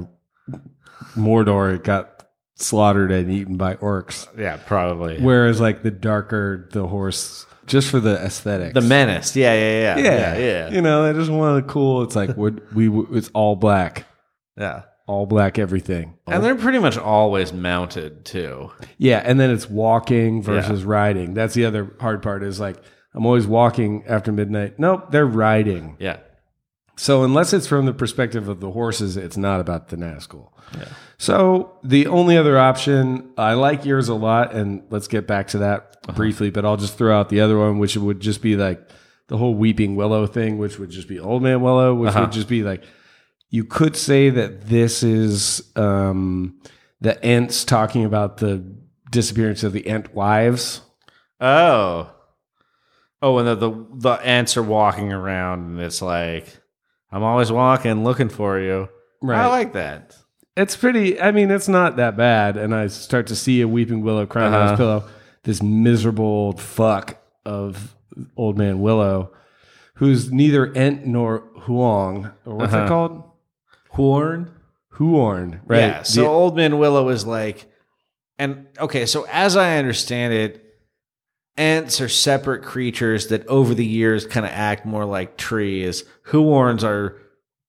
Mordor, it got slaughtered and eaten by orcs. Yeah, probably. Whereas like the darker the horse, just for the aesthetics, The menace. Yeah, yeah, yeah. yeah, Yeah, yeah. You know, they just wanted cool. It's like we we it's all black, Yeah. all black everything. And they're pretty much always mounted, too. Yeah, and then it's walking versus riding. That's the other hard part. Is like I'm always walking after midnight. Nope, they're riding. Yeah. So unless it's from the perspective of the horses, it's not about the Nazgul. Yeah. So the only other option, I like yours a lot, and let's get back to that uh-huh. briefly, but I'll just throw out the other one, which would just be like the whole Weeping Willow thing, which would just be Old Man Willow, which uh-huh. would just be like, you could say that this is um, the Ents talking about the disappearance of the Ent wives. Oh. Oh, and the, the, the Ents are walking around, and it's like, I'm always walking, looking for you. Right. I like that. It's pretty, I mean, it's not that bad. And I start to see a Weeping Willow crying on Uh-huh. his pillow. This miserable old fuck of Old Man Willow, who's neither Ent nor Huang. Or what's Uh-huh. it called? Horn? Huorn, right? Yeah, so The- Old Man Willow is like, and okay, so as I understand it, Ents are separate creatures that over the years kind of act more like trees. Huorns are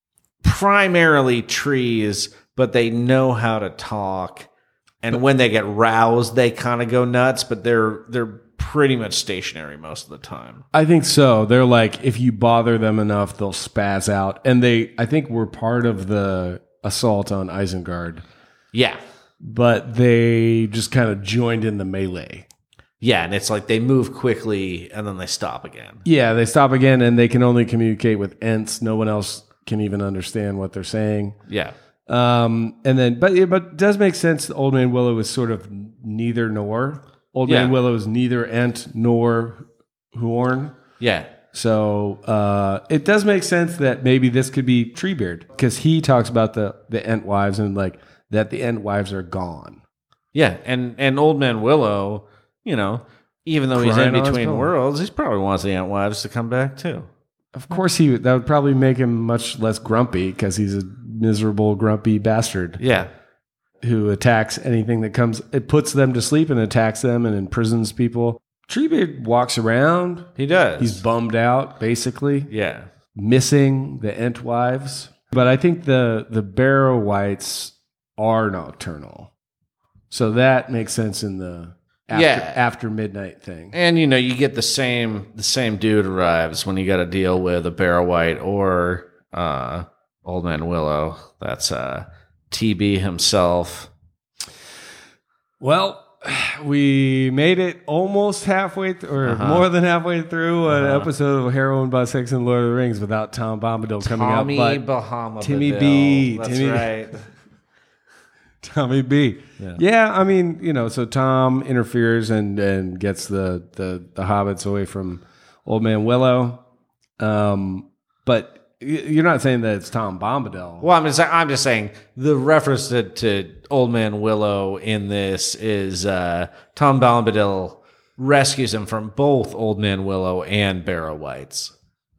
primarily trees, but they know how to talk. And when they get roused, they kind of go nuts, but they're they're pretty much stationary most of the time. I think so. They're like, if you bother them enough, they'll spaz out. And they, I think, were part of the assault on Isengard, Yeah. but they just kind of joined in the melee. Yeah, and it's like they move quickly and then they stop again. Yeah, they stop again, and they can only communicate with Ents. No one else can even understand what they're saying. Yeah. Um, and then, but but it does make sense. The Old Man Willow is sort of neither nor. Old Man Yeah. Willow is neither Ent nor Huorn. Yeah. So uh, it does make sense that maybe this could be Treebeard, because he talks about the the Ent wives and like that the Ent wives are gone. Yeah, and, and Old Man Willow, you know, even though he's Crying in on his between pillow. worlds, he probably wants the Ant Wives to come back too. Of course, he that would probably make him much less grumpy because he's a miserable, grumpy bastard Yeah. who attacks anything that comes. It puts them to sleep and attacks them and imprisons people. Treebeard walks around. He does. He's bummed out, basically, yeah. missing the Ent wives. But I think the the Barrow Whites are nocturnal, so that makes sense in the after, Yeah. after midnight thing. And you know, you get the same the same dude arrives when you got to deal with a Barrow White or uh, Old Man Willow. That's uh, T B himself. Well, we made it almost halfway, th- or Uh-huh. more than halfway through an Uh-huh. episode of Heroin, Butt, Sex, and Lord of the Rings without Tom Bombadil coming Tommy out. But Bahama. Timmy B. That's Timmy- right. Tommy B. Yeah. Yeah, I mean, you know, so Tom interferes and, and gets the, the, the hobbits away from Old Man Willow. Um, but y- you're not saying that it's Tom Bombadil. Well, I'm just, I'm just saying the reference to, to Old Man Willow in this is uh, Tom Bombadil rescues him from both Old Man Willow and Barrow Whites.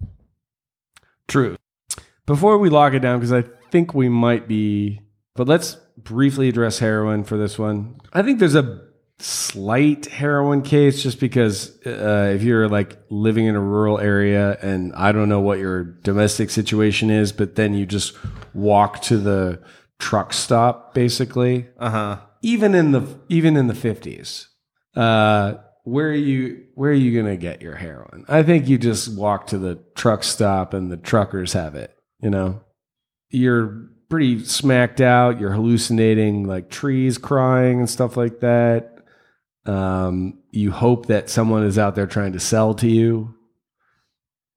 True. Before we lock it down, because I think we might be, but let's briefly address heroin for this one. I think there's a slight heroin case just because uh, if you're like living in a rural area and I don't know what your domestic situation is, but then you just walk to the truck stop basically. Uh huh. Even in the even in the fifties, uh, where are you where are you gonna get your heroin? I think you just walk to the truck stop and the truckers have it. You know, you're pretty smacked out. You're hallucinating like trees crying and stuff like that. Um, you hope that someone is out there trying to sell to you.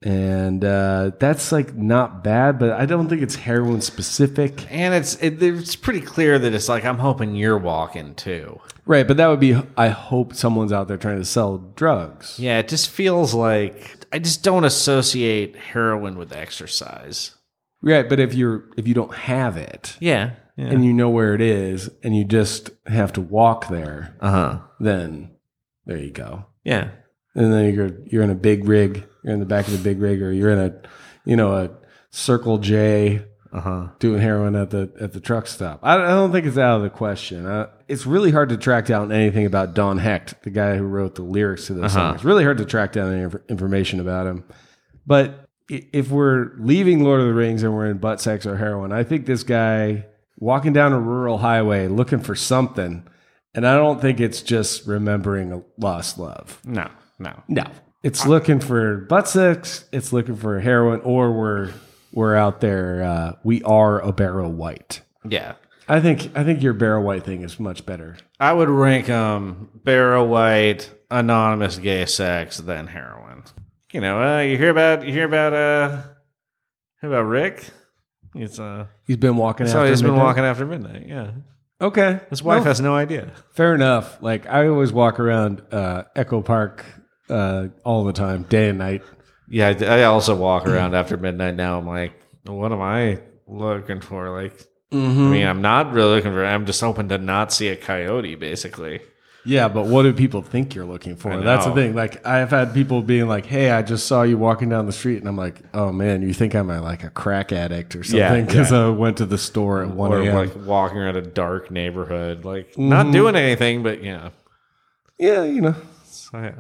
And uh, that's like not bad, but I don't think it's heroin specific. And it's it, it's pretty clear that it's like, I'm hoping you're walking too. Right, but that would be, I hope someone's out there trying to sell drugs. Yeah, it just feels like I just don't associate heroin with exercise. Right, but if you're if you don't have it Yeah. yeah. and you know where it is and you just have to walk there, Uh-huh. then there you go. Yeah. And then you're you're in a big rig, you're in the back of the big rig, or you're in a you know a Circle J Uh-huh. doing heroin at the at the truck stop. I, I don't think it's out of the question. Uh, it's really hard to track down anything about Don Hecht, the guy who wrote the lyrics to this Uh-huh. song. It's really hard to track down any inf- information about him. But i- if we're leaving Lord of the Rings and we're in butt sex or heroin, I think this guy walking down a rural highway looking for something, and I don't think it's just remembering a lost love. No, no. No, it's looking for butt sex. It's looking for heroin, or we're we're out there. Uh, we are a Barrow White. Yeah. I think I think your Barrow White thing is much better. I would rank um Barrow White, anonymous gay sex, then heroin. You know, uh, you hear about you hear about uh hear about Rick? It's uh He's been walking. so after he's been midnight? walking after midnight. Yeah. Okay, His wife Well, has no idea. fair enough. Like I always walk around uh, Echo Park uh, all the time, day and night. Yeah, I, I also walk around after midnight now. I'm like, what am I looking for? Like, Mm-hmm. I mean, I'm not really looking for. I'm just hoping to not see a coyote, basically. Yeah, but what do people think you're looking for? I That's the know. thing. Like I've had people being like, "Hey, I just saw you walking down the street," and I'm like, "Oh man, you think I'm a, like a crack addict or Yeah, something?" Because yeah. I went to the store at one Or a.m. like walking around a dark neighborhood, like not doing anything, but yeah. Yeah, you know. So, yeah.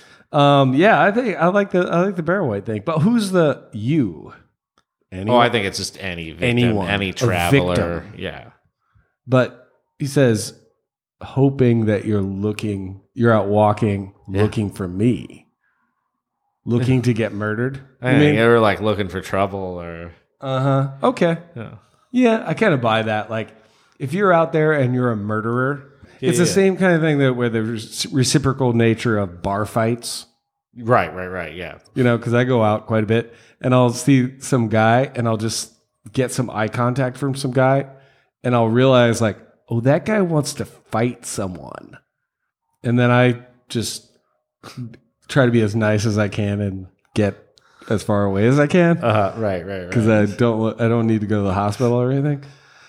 Um, yeah, I think I like the I like the Barrow White thing. But who's the you? Anyone? Oh, I think it's just any victim, Anyone. any A traveler. victim. Yeah. But he says, hoping that you're looking, you're out walking, Yeah. looking for me, looking to get murdered. I think they were like looking for trouble or uh huh. Okay. yeah. Yeah, I kind of buy that. Like, if you're out there and you're a murderer, it's the yeah. same kind of thing that where the reci- reciprocal nature of bar fights. Right, right, right. Yeah. You know, because I go out quite a bit and I'll see some guy and I'll just get some eye contact from some guy and I'll realize like, oh, that guy wants to fight someone. And then I just try to be as nice as I can and get as far away as I can Uh, right, right, right. because I don't I don't need to go to the hospital or anything.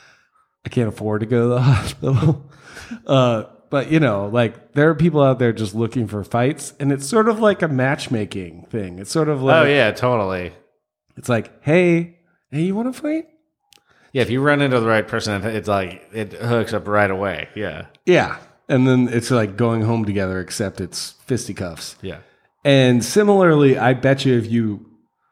I can't afford to go to the hospital. uh, but you know, like there are people out there just looking for fights, and it's sort of like a matchmaking thing. It's sort of like Oh yeah, totally. it's like, hey, hey, you want to fight? Yeah, if you run into the right person, it's like it hooks up right away. Yeah, Yeah, and then it's like going home together, except it's fisticuffs. yeah, And similarly, I bet you if you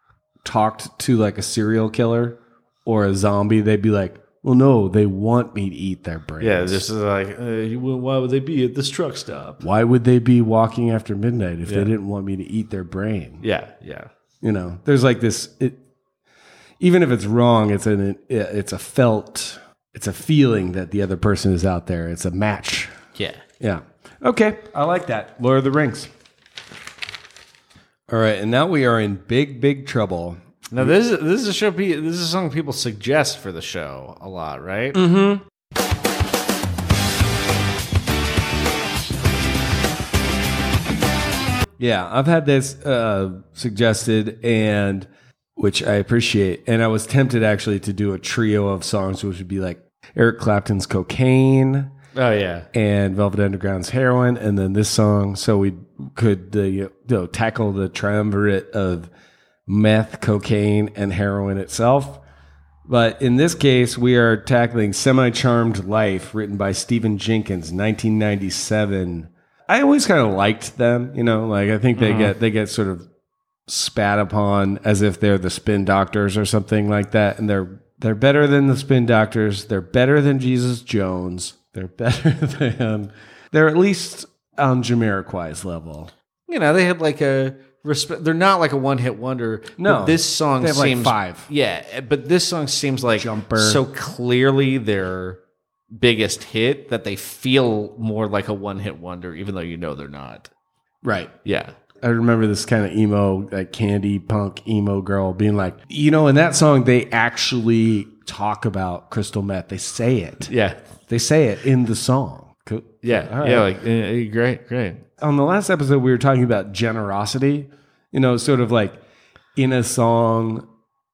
talked to like a serial killer or a zombie, they'd be like, well, no, they want me to eat their brains. yeah. This is like, uh, you- why would they be at this truck stop? Why would they be walking after midnight if Yeah. they didn't want me to eat their brain? Yeah, yeah, You know, there's like this. It, even if it's wrong, it's an it's a felt, it's a feeling that the other person is out there. It's a match. yeah. Yeah. Okay, I like that. Lord of the Rings. All right, and now we are in big, big trouble. Now this is this is a show. pe- This is a song people suggest for the show a lot, right? Mm-hmm. Yeah, I've had this uh, suggested, and which I appreciate. And I was tempted actually to do a trio of songs, which would be like Eric Clapton's "Cocaine" Oh yeah, and Velvet Underground's "Heroin," and then this song, so we could uh, you know, tackle the triumvirate of meth, cocaine, and heroin itself. But in this case, we are tackling "Semi-Charmed Life," written by Stephen Jenkins, nineteen ninety-seven. I always kind of liked them, you know, like I think they Mhm. get they get sort of spat upon as if they're the Spin Doctors or something like that, and they're they're better than the Spin Doctors. They're better than Jesus Jones. They're better than they're at least on Jamiroquai's level. you know they had like a respect. They're not like a one hit wonder. No. but this song They have, like, seems five. Yeah, but this song seems like Jumper. so clearly their biggest hit that they feel more like a one hit wonder, even though you know they're not. Right. Yeah, I remember this kind of emo, like candy punk emo girl being like, you know, in that song, they actually talk about crystal meth. They say it. Yeah. They say it in the song. Cool. Yeah. All right. Yeah. Like, uh, great. Great. On the last episode, we were talking about generosity, you know, sort of like in a song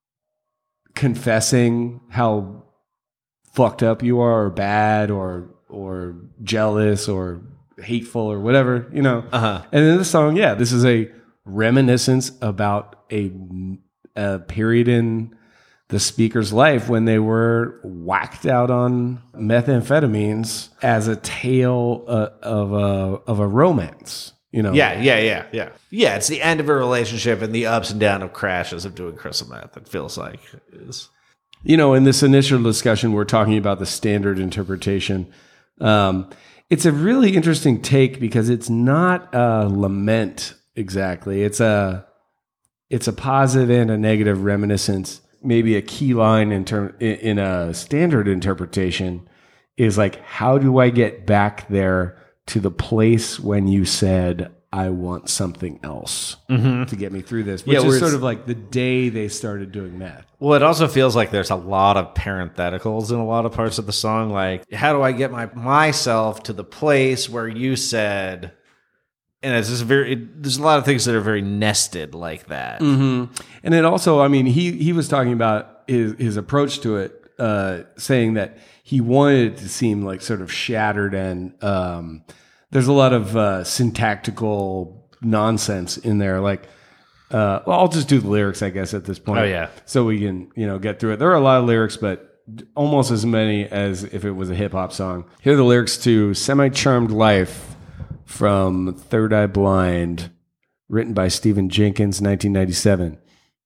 confessing how fucked up you are or bad or or jealous or hateful or whatever, you know. Uh-huh. And in this song, yeah, this is a reminiscence about a, a period in the speaker's life when they were whacked out on methamphetamines as a tale uh, of a of a romance, you know. Yeah, yeah, yeah, yeah. Yeah, it's the end of a relationship and the ups and downs of crashes of doing crystal meth, it feels like. Is You know, in this initial discussion, we're talking about the standard interpretation. Um, it's a really interesting take because it's not a lament exactly. It's a it's a positive and a negative reminiscence. Maybe a key line in term in, in a standard interpretation is like, how do I get back there to the place when you said I want something else Mm-hmm. to get me through this? Which Yeah, where is it's- sort of like the day they started doing meth. Well, it also feels like there's a lot of parentheticals in a lot of parts of the song. Like, how do I get my myself to the place where you said? And it's just very. It, there's a lot of things that are very nested like that. Mm-hmm. And it also, I mean, he he was talking about his his approach to it, uh, saying that he wanted it to seem like sort of shattered, and um, there's a lot of uh, syntactical nonsense in there. Like, uh, well, I'll just do the lyrics, I guess, at this point. Oh, yeah. So we can you know get through it. There are a lot of lyrics, but almost as many as if it was a hip hop song. Here are the lyrics to "Semi Charmed Life" from Third Eye Blind, written by Stephen Jenkins, nineteen ninety-seven.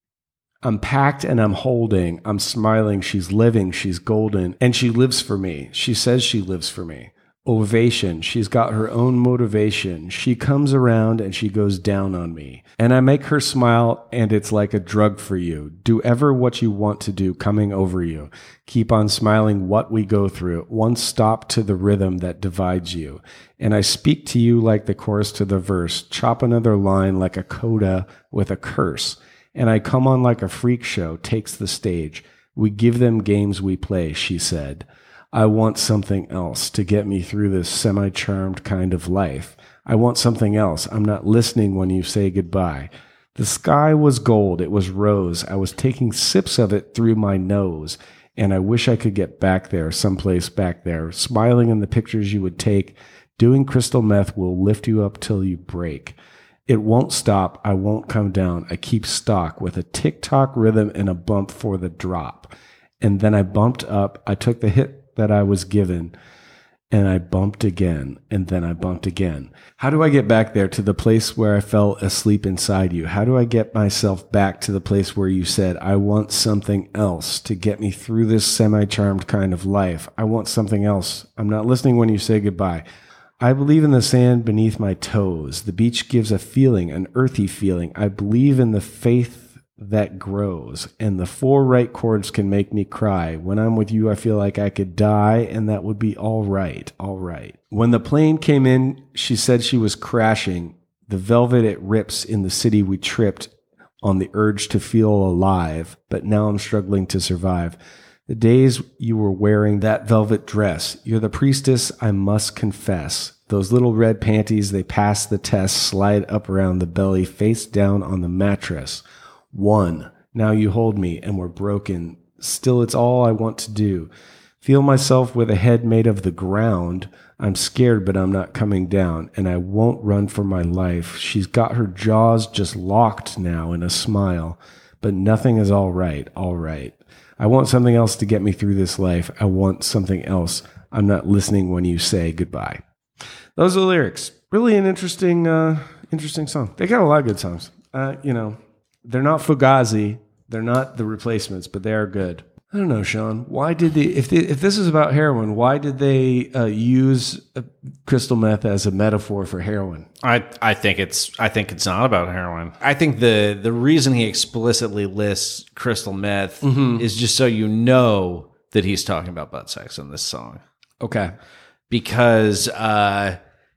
I'm packed and I'm holding. I'm smiling. She's living. She's golden. And she lives for me. She says she lives for me. Ovation. She's got her own motivation. She comes around and she goes down on me. And I make her smile, and it's like a drug for you. Do ever what you want to do coming over you. Keep on smiling what we go through. One stop to the rhythm that divides you. And I speak to you like the chorus to the verse. Chop another line like a coda with a curse. And I come on like a freak show, takes the stage. We give them games we play, she said. I want something else to get me through this semi-charmed kind of life. I want something else. I'm not listening when you say goodbye. The sky was gold. It was rose. I was taking sips of it through my nose. And I wish I could get back there, someplace back there, smiling in the pictures you would take. Doing crystal meth will lift you up till you break. It won't stop. I won't come down. I keep stock with a tick-tock rhythm and a bump for the drop. And then I bumped up. I took the hit that I was given, and I bumped again, and then I bumped again. How do I get back there to the place where I fell asleep inside you? How do I get myself back to the place where you said, I want something else to get me through this semi-charmed kind of life? I want something else. I'm not listening when you say goodbye. I believe in the sand beneath my toes. The beach gives a feeling, an earthy feeling. I believe in the faith that grows, and the four right chords can make me cry. When I'm with you, I feel like I could die, and that would be all right, all right. When the plane came in, she said she was crashing. The velvet it rips in the city we tripped on the urge to feel alive, but now I'm struggling to survive. The days you were wearing that velvet dress, you're the priestess, I must confess. Those little red panties, they pass the test, slide up around the belly, face down on the mattress. One, now you hold me and we're broken. Still, it's all I want to do. Feel myself with a head made of the ground. I'm scared, but I'm not coming down, and I won't run for my life. She's got her jaws just locked now in a smile, but nothing is all right, all right. I want something else to get me through this life. I want something else. I'm not listening when you say goodbye. Those are the lyrics. Really an interesting, uh, interesting song. They got a lot of good songs. Uh, you know, they're not Fugazi. They're not the Replacements, but they are good. I don't know, Sean. Why did they, if they, if this is about heroin, why did they uh, use uh, crystal meth as a metaphor for heroin? I, I think it's I think it's not about heroin. I think the the reason he explicitly lists crystal meth Mm-hmm. is just so you know that he's talking about butt sex in this song. Okay. Because uh,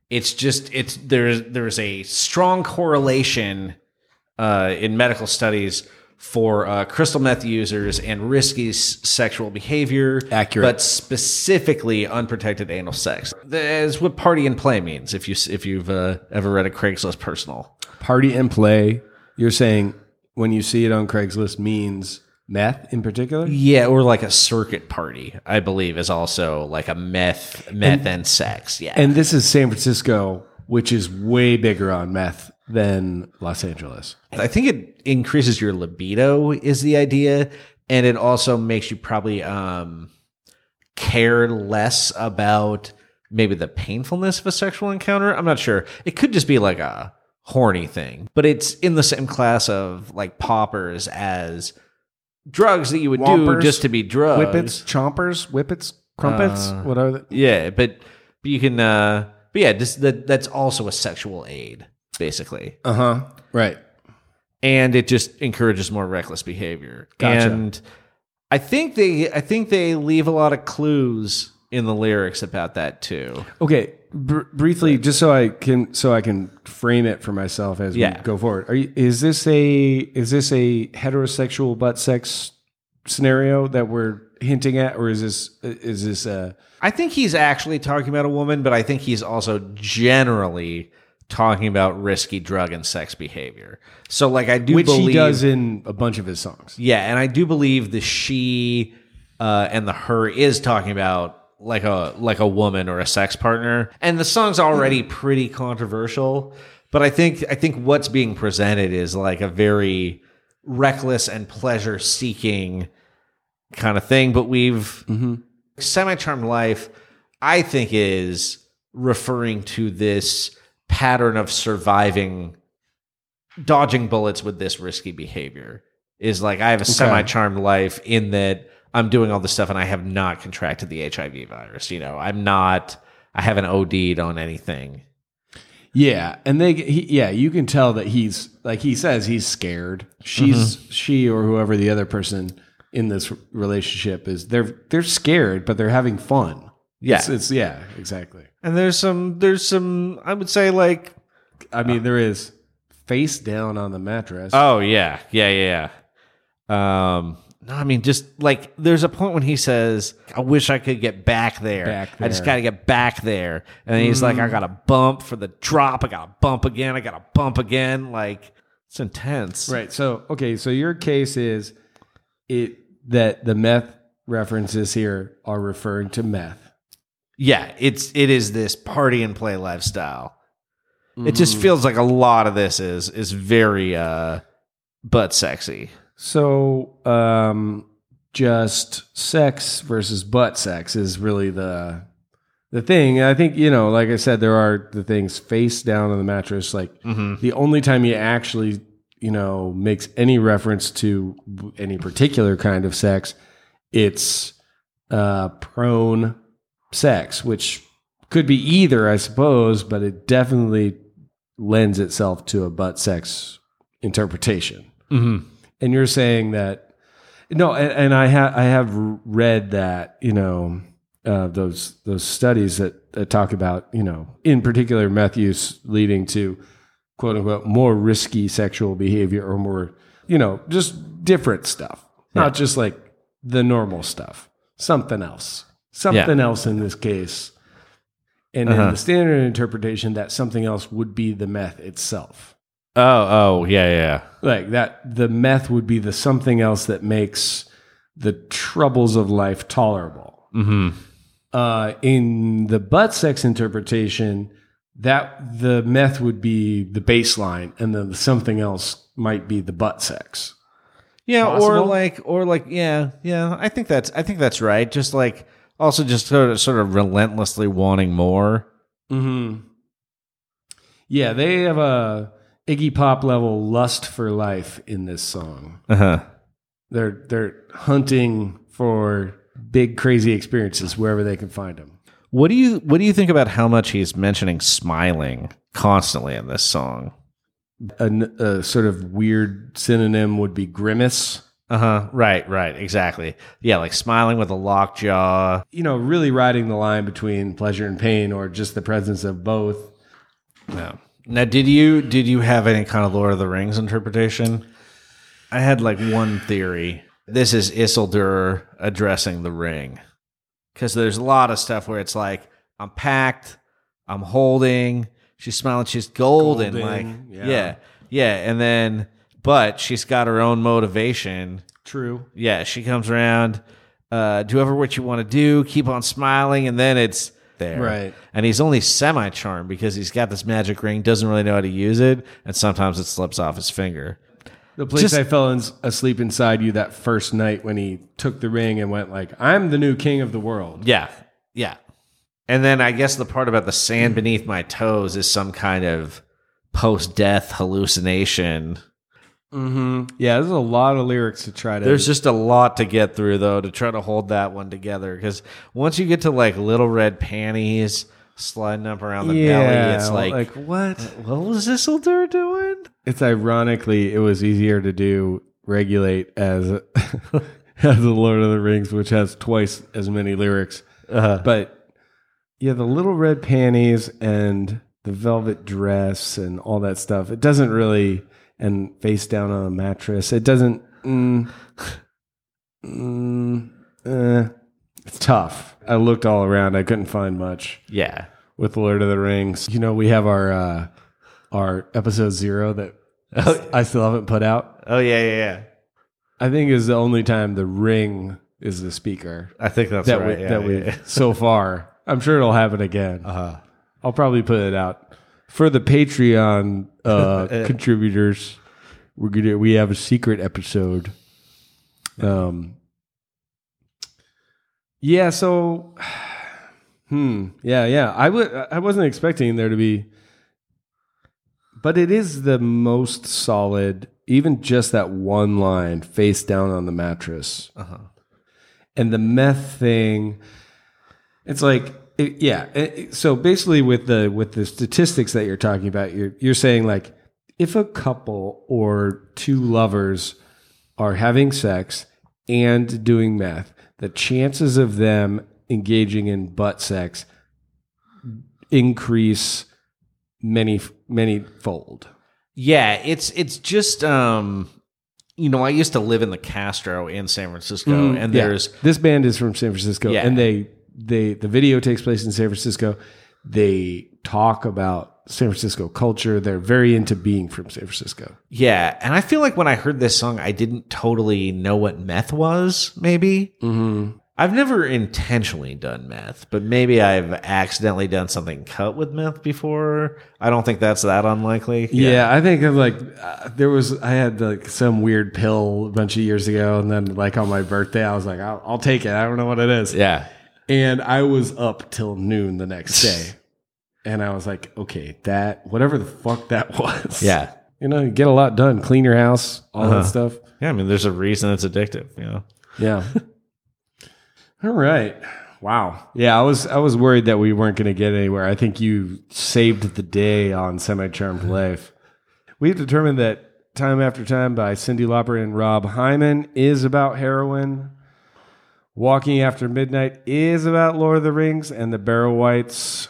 It's just it's there's there's a strong correlation uh, in medical studies for uh, crystal meth users and risky s- sexual behavior. Accurate. But specifically unprotected anal sex. That's what party and play means. If you s- if you've uh, ever read a Craigslist personal. Party and play, you're saying when you see it on Craigslist means meth in particular? Yeah, or like a circuit party, I believe, is also like a meth, meth and, and sex. Yeah, And this is San Francisco, which is way bigger on meth than Los Angeles. I think it increases your libido is the idea, and it also makes you probably um, care less about maybe the painfulness of a sexual encounter. I'm not sure. It could just be like a horny thing, but it's in the same class of like poppers as drugs that you would Whompers, do just to be drugs. Whippets, chompers, whippets, crumpets, Uh, what are they? Yeah, but, but you can, uh, but yeah, this, that, that's also a sexual aid, basically. Uh-huh, right. And it just encourages more reckless behavior. Gotcha. And I think they, I think they leave a lot of clues in the lyrics about that too. Okay, br- briefly, just so I can so I can frame it for myself as Yeah. we go forward. Are you, is this a is this a heterosexual butt sex scenario that we're hinting at, or is this is this a I think he's actually talking about a woman, but I think he's also generally talking about risky drug and sex behavior. So like I do which believe he does in a bunch of his songs? Yeah, and I do believe the she uh, and the her is talking about like a like a woman or a sex partner, and the song's already pretty controversial. But I think I think what's being presented is like a very reckless and pleasure seeking kind of thing. But we've Mm-hmm. Semi-Charmed Life, I think, is referring to this pattern of surviving, dodging bullets with this risky behavior. Is like I have a Okay. semi-charmed life in that I'm doing all this stuff and I have not contracted the H I V virus. You know, I'm not, I haven't O D'd on anything. Yeah, and they he, yeah, you can tell that he's like he says he's scared. She's she or whoever the other person in this relationship is. They're they're scared, but they're having fun. Yeah. It's, it's yeah, exactly. And there's some, there's some, I would say like, I mean, there is face down on the mattress. oh yeah, yeah, yeah, yeah. Um, no, I mean, just like there's a point when he says, I wish I could get back there. Back I just there. got to get back there. And then he's like, I got a bump for the drop. I got a bump again. I got a bump again. Like, it's intense. Right. So okay. So your case is it that the meth references here are referring to meth. Yeah, it's it is this party and play lifestyle. It just feels like a lot of this is is very uh butt sexy. So um, just sex versus butt sex is really the the thing. I think, you know, like I said, there are the things face down on the mattress. Like the only time he actually, you know, makes any reference to any particular kind of sex, it's uh, prone sex, which could be either, I suppose, but it definitely lends itself to a butt sex interpretation. Mm-hmm. And you're saying that no, and, and I have I have read that, you know, uh, those those studies that, that talk about, you know, in particular meth use leading to quote unquote more risky sexual behavior or more, you know, just different stuff, not just like the normal stuff, something else, something Yeah. else in this case. And Uh-huh. in the standard interpretation, that something else would be the meth itself. Oh, oh, yeah, yeah. Like that, the meth would be the something else that makes the troubles of life tolerable. Mm-hmm. Uh, in the butt sex interpretation, that the meth would be the baseline, and then the something else might be the butt sex. Yeah, or Possible? like, or like, yeah, yeah. I think that's, I think that's right. Just like, also just sort of, sort of relentlessly wanting more. Hmm. Yeah, they have a Iggy Pop level lust for life in this song. Uh huh. They're they're hunting for big crazy experiences wherever they can find them. What do you, what do you think about how much he's mentioning smiling constantly in this song? A, a sort of weird synonym would be grimace. Uh huh. Right. Right. Exactly. Yeah. Like smiling with a lockjaw. You know, really riding the line between pleasure and pain, or just the presence of both. No. Now, did you did you have any kind of Lord of the Rings interpretation? I had like one theory. This is Isildur addressing the ring. Because there's a lot of stuff where it's like, I'm packed, I'm holding, she's smiling, she's golden. Golden, like, yeah. yeah, yeah. And then, but she's got her own motivation. True. Yeah, she comes around, uh, do whatever what you want to do, keep on smiling, and then it's there. Right. And he's only semi-charmed because he's got this magic ring, doesn't really know how to use it, and sometimes it slips off his finger. The place Just- I fell in, asleep inside you that first night when he took the ring and went like, I'm the new king of the world. Yeah, yeah. And then I guess the part about the sand beneath my toes is some kind of post-death hallucination. Mm-hmm. Yeah, there's a lot of lyrics to try to... There's just a lot to get through, though, to try to hold that one together. Because once you get to, like, little red panties sliding up around the yeah, belly, it's like, like, what? what was Isildur doing? It's ironically, it was easier to do Regulate as a, as the Lord of the Rings, which has twice as many lyrics. Uh, But yeah, the little red panties and the velvet dress and all that stuff, it doesn't really, and face down on a mattress, it doesn't, mm, mm, eh, it's tough. I looked all around, I couldn't find much yeah. with Lord of the Rings. You know, we have our uh, our episode zero that I still haven't put out. Oh, yeah, yeah, yeah. I think is the only time the ring is the speaker I think that's that right. we yeah, that yeah, we yeah. so far. I'm sure it'll happen again. Uh-huh. I'll probably put it out for the Patreon uh, contributors. We're gonna we have a secret episode. Um. Yeah. So. Hmm. Yeah. Yeah. I would. I wasn't expecting there to be. But it is the most solid. Even just that one line, face down on the mattress, Uh-huh. and the meth thing. It's like, it, yeah. It, so basically, with the with the statistics that you're talking about, you're you're saying like, if a couple or two lovers are having sex and doing meth, the chances of them engaging in butt sex increase many many fold. Yeah, it's it's just um you know, I used to live in the Castro in San Francisco, and Yeah. there's this band is from San Francisco, Yeah. and they they the video takes place in San Francisco. They talk about San Francisco culture. They're very into being from San Francisco. yeah, and I feel like when I heard this song, I didn't totally know what meth was. Maybe Mm-hmm. I've never intentionally done meth, but maybe I've accidentally done something cut with meth before. I don't think that's that unlikely. Yeah, I think of like uh, there was I had like some weird pill a bunch of years ago, and then like on my birthday, I was like, I'll, I'll take it. I don't know what it is. yeah, And I was up till noon the next day, and I was like, okay, that whatever the fuck that was. yeah, you know, you get a lot done, clean your house, all Uh-huh. that stuff. yeah. I mean, there's a reason it's addictive. You know. Yeah. All right. Wow. Yeah, I was I was worried that we weren't going to get anywhere. I think you saved the day on Semi-Charmed Life. We've determined that Time After Time by Cyndi Lauper and Rob Hyman is about heroin. Walking After Midnight is about Lord of the Rings and the Barrow Whites.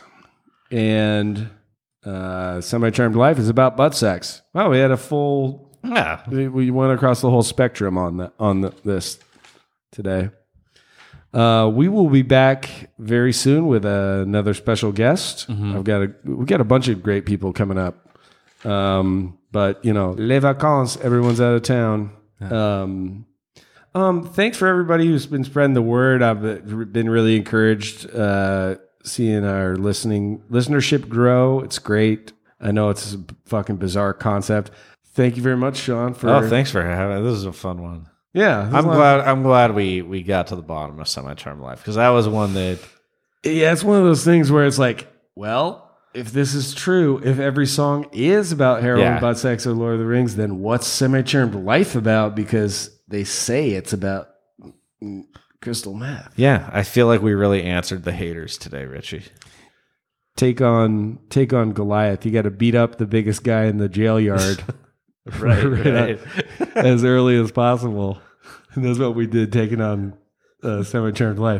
And uh, Semi-Charmed Life is about butt sex. Wow, we had a full... Yeah. We, we went across the whole spectrum on the, on the, this today. Uh, we will be back very soon with uh, another special guest. I've got a we got a bunch of great people coming up, um, but you know, les vacances, everyone's out of town. Um, um, thanks for everybody who's been spreading the word. I've been really encouraged uh, seeing our listening listenership grow. It's great. I know it's a fucking bizarre concept. Thank you very much, Sean. For Oh, thanks for having. This is a fun one. yeah, this I'm is a lot- glad. I'm glad we we got to the bottom of Semi-Charmed Life, because that was one that. Yeah, it's one of those things where it's like, well, if this is true, if every song is about heroin, Yeah. butt sex, or Lord of the Rings, then what's Semi-Charmed Life about? Because they say it's about mm, crystal meth. Yeah, I feel like we really answered the haters today, Richie. Take on, take on Goliath. You got to beat up the biggest guy in the jail yard Right, right. as early as possible. And that's what we did, taking on uh, Semi-Charmed Life.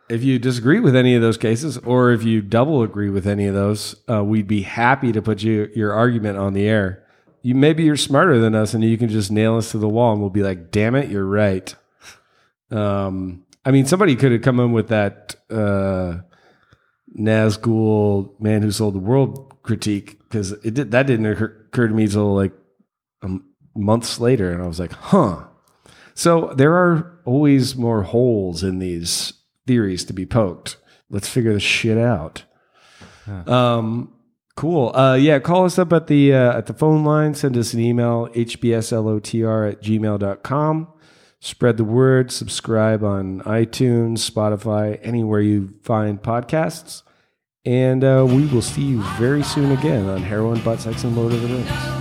if you disagree with any of those cases, or if you double agree with any of those, uh, we'd be happy to put you, your argument on the air. You maybe you're smarter than us, and you can just nail us to the wall, and we'll be like, "Damn it, you're right." Um, I mean, somebody could have come in with that uh, Nazgul Man Who Sold the World critique, because it did, that didn't occur, occur to me until like um, months later, and I was like, "Huh." So there are always more holes in these theories to be poked. Let's figure this shit out. Huh. Um. Cool. Uh, yeah, call us up at the uh, at the phone line. Send us an email, h b s lotr at gmail dot com. Spread the word. Subscribe on iTunes, Spotify, anywhere you find podcasts. And uh, we will see you very soon again on Heroin, Butt Sex, and Lord of the Rings.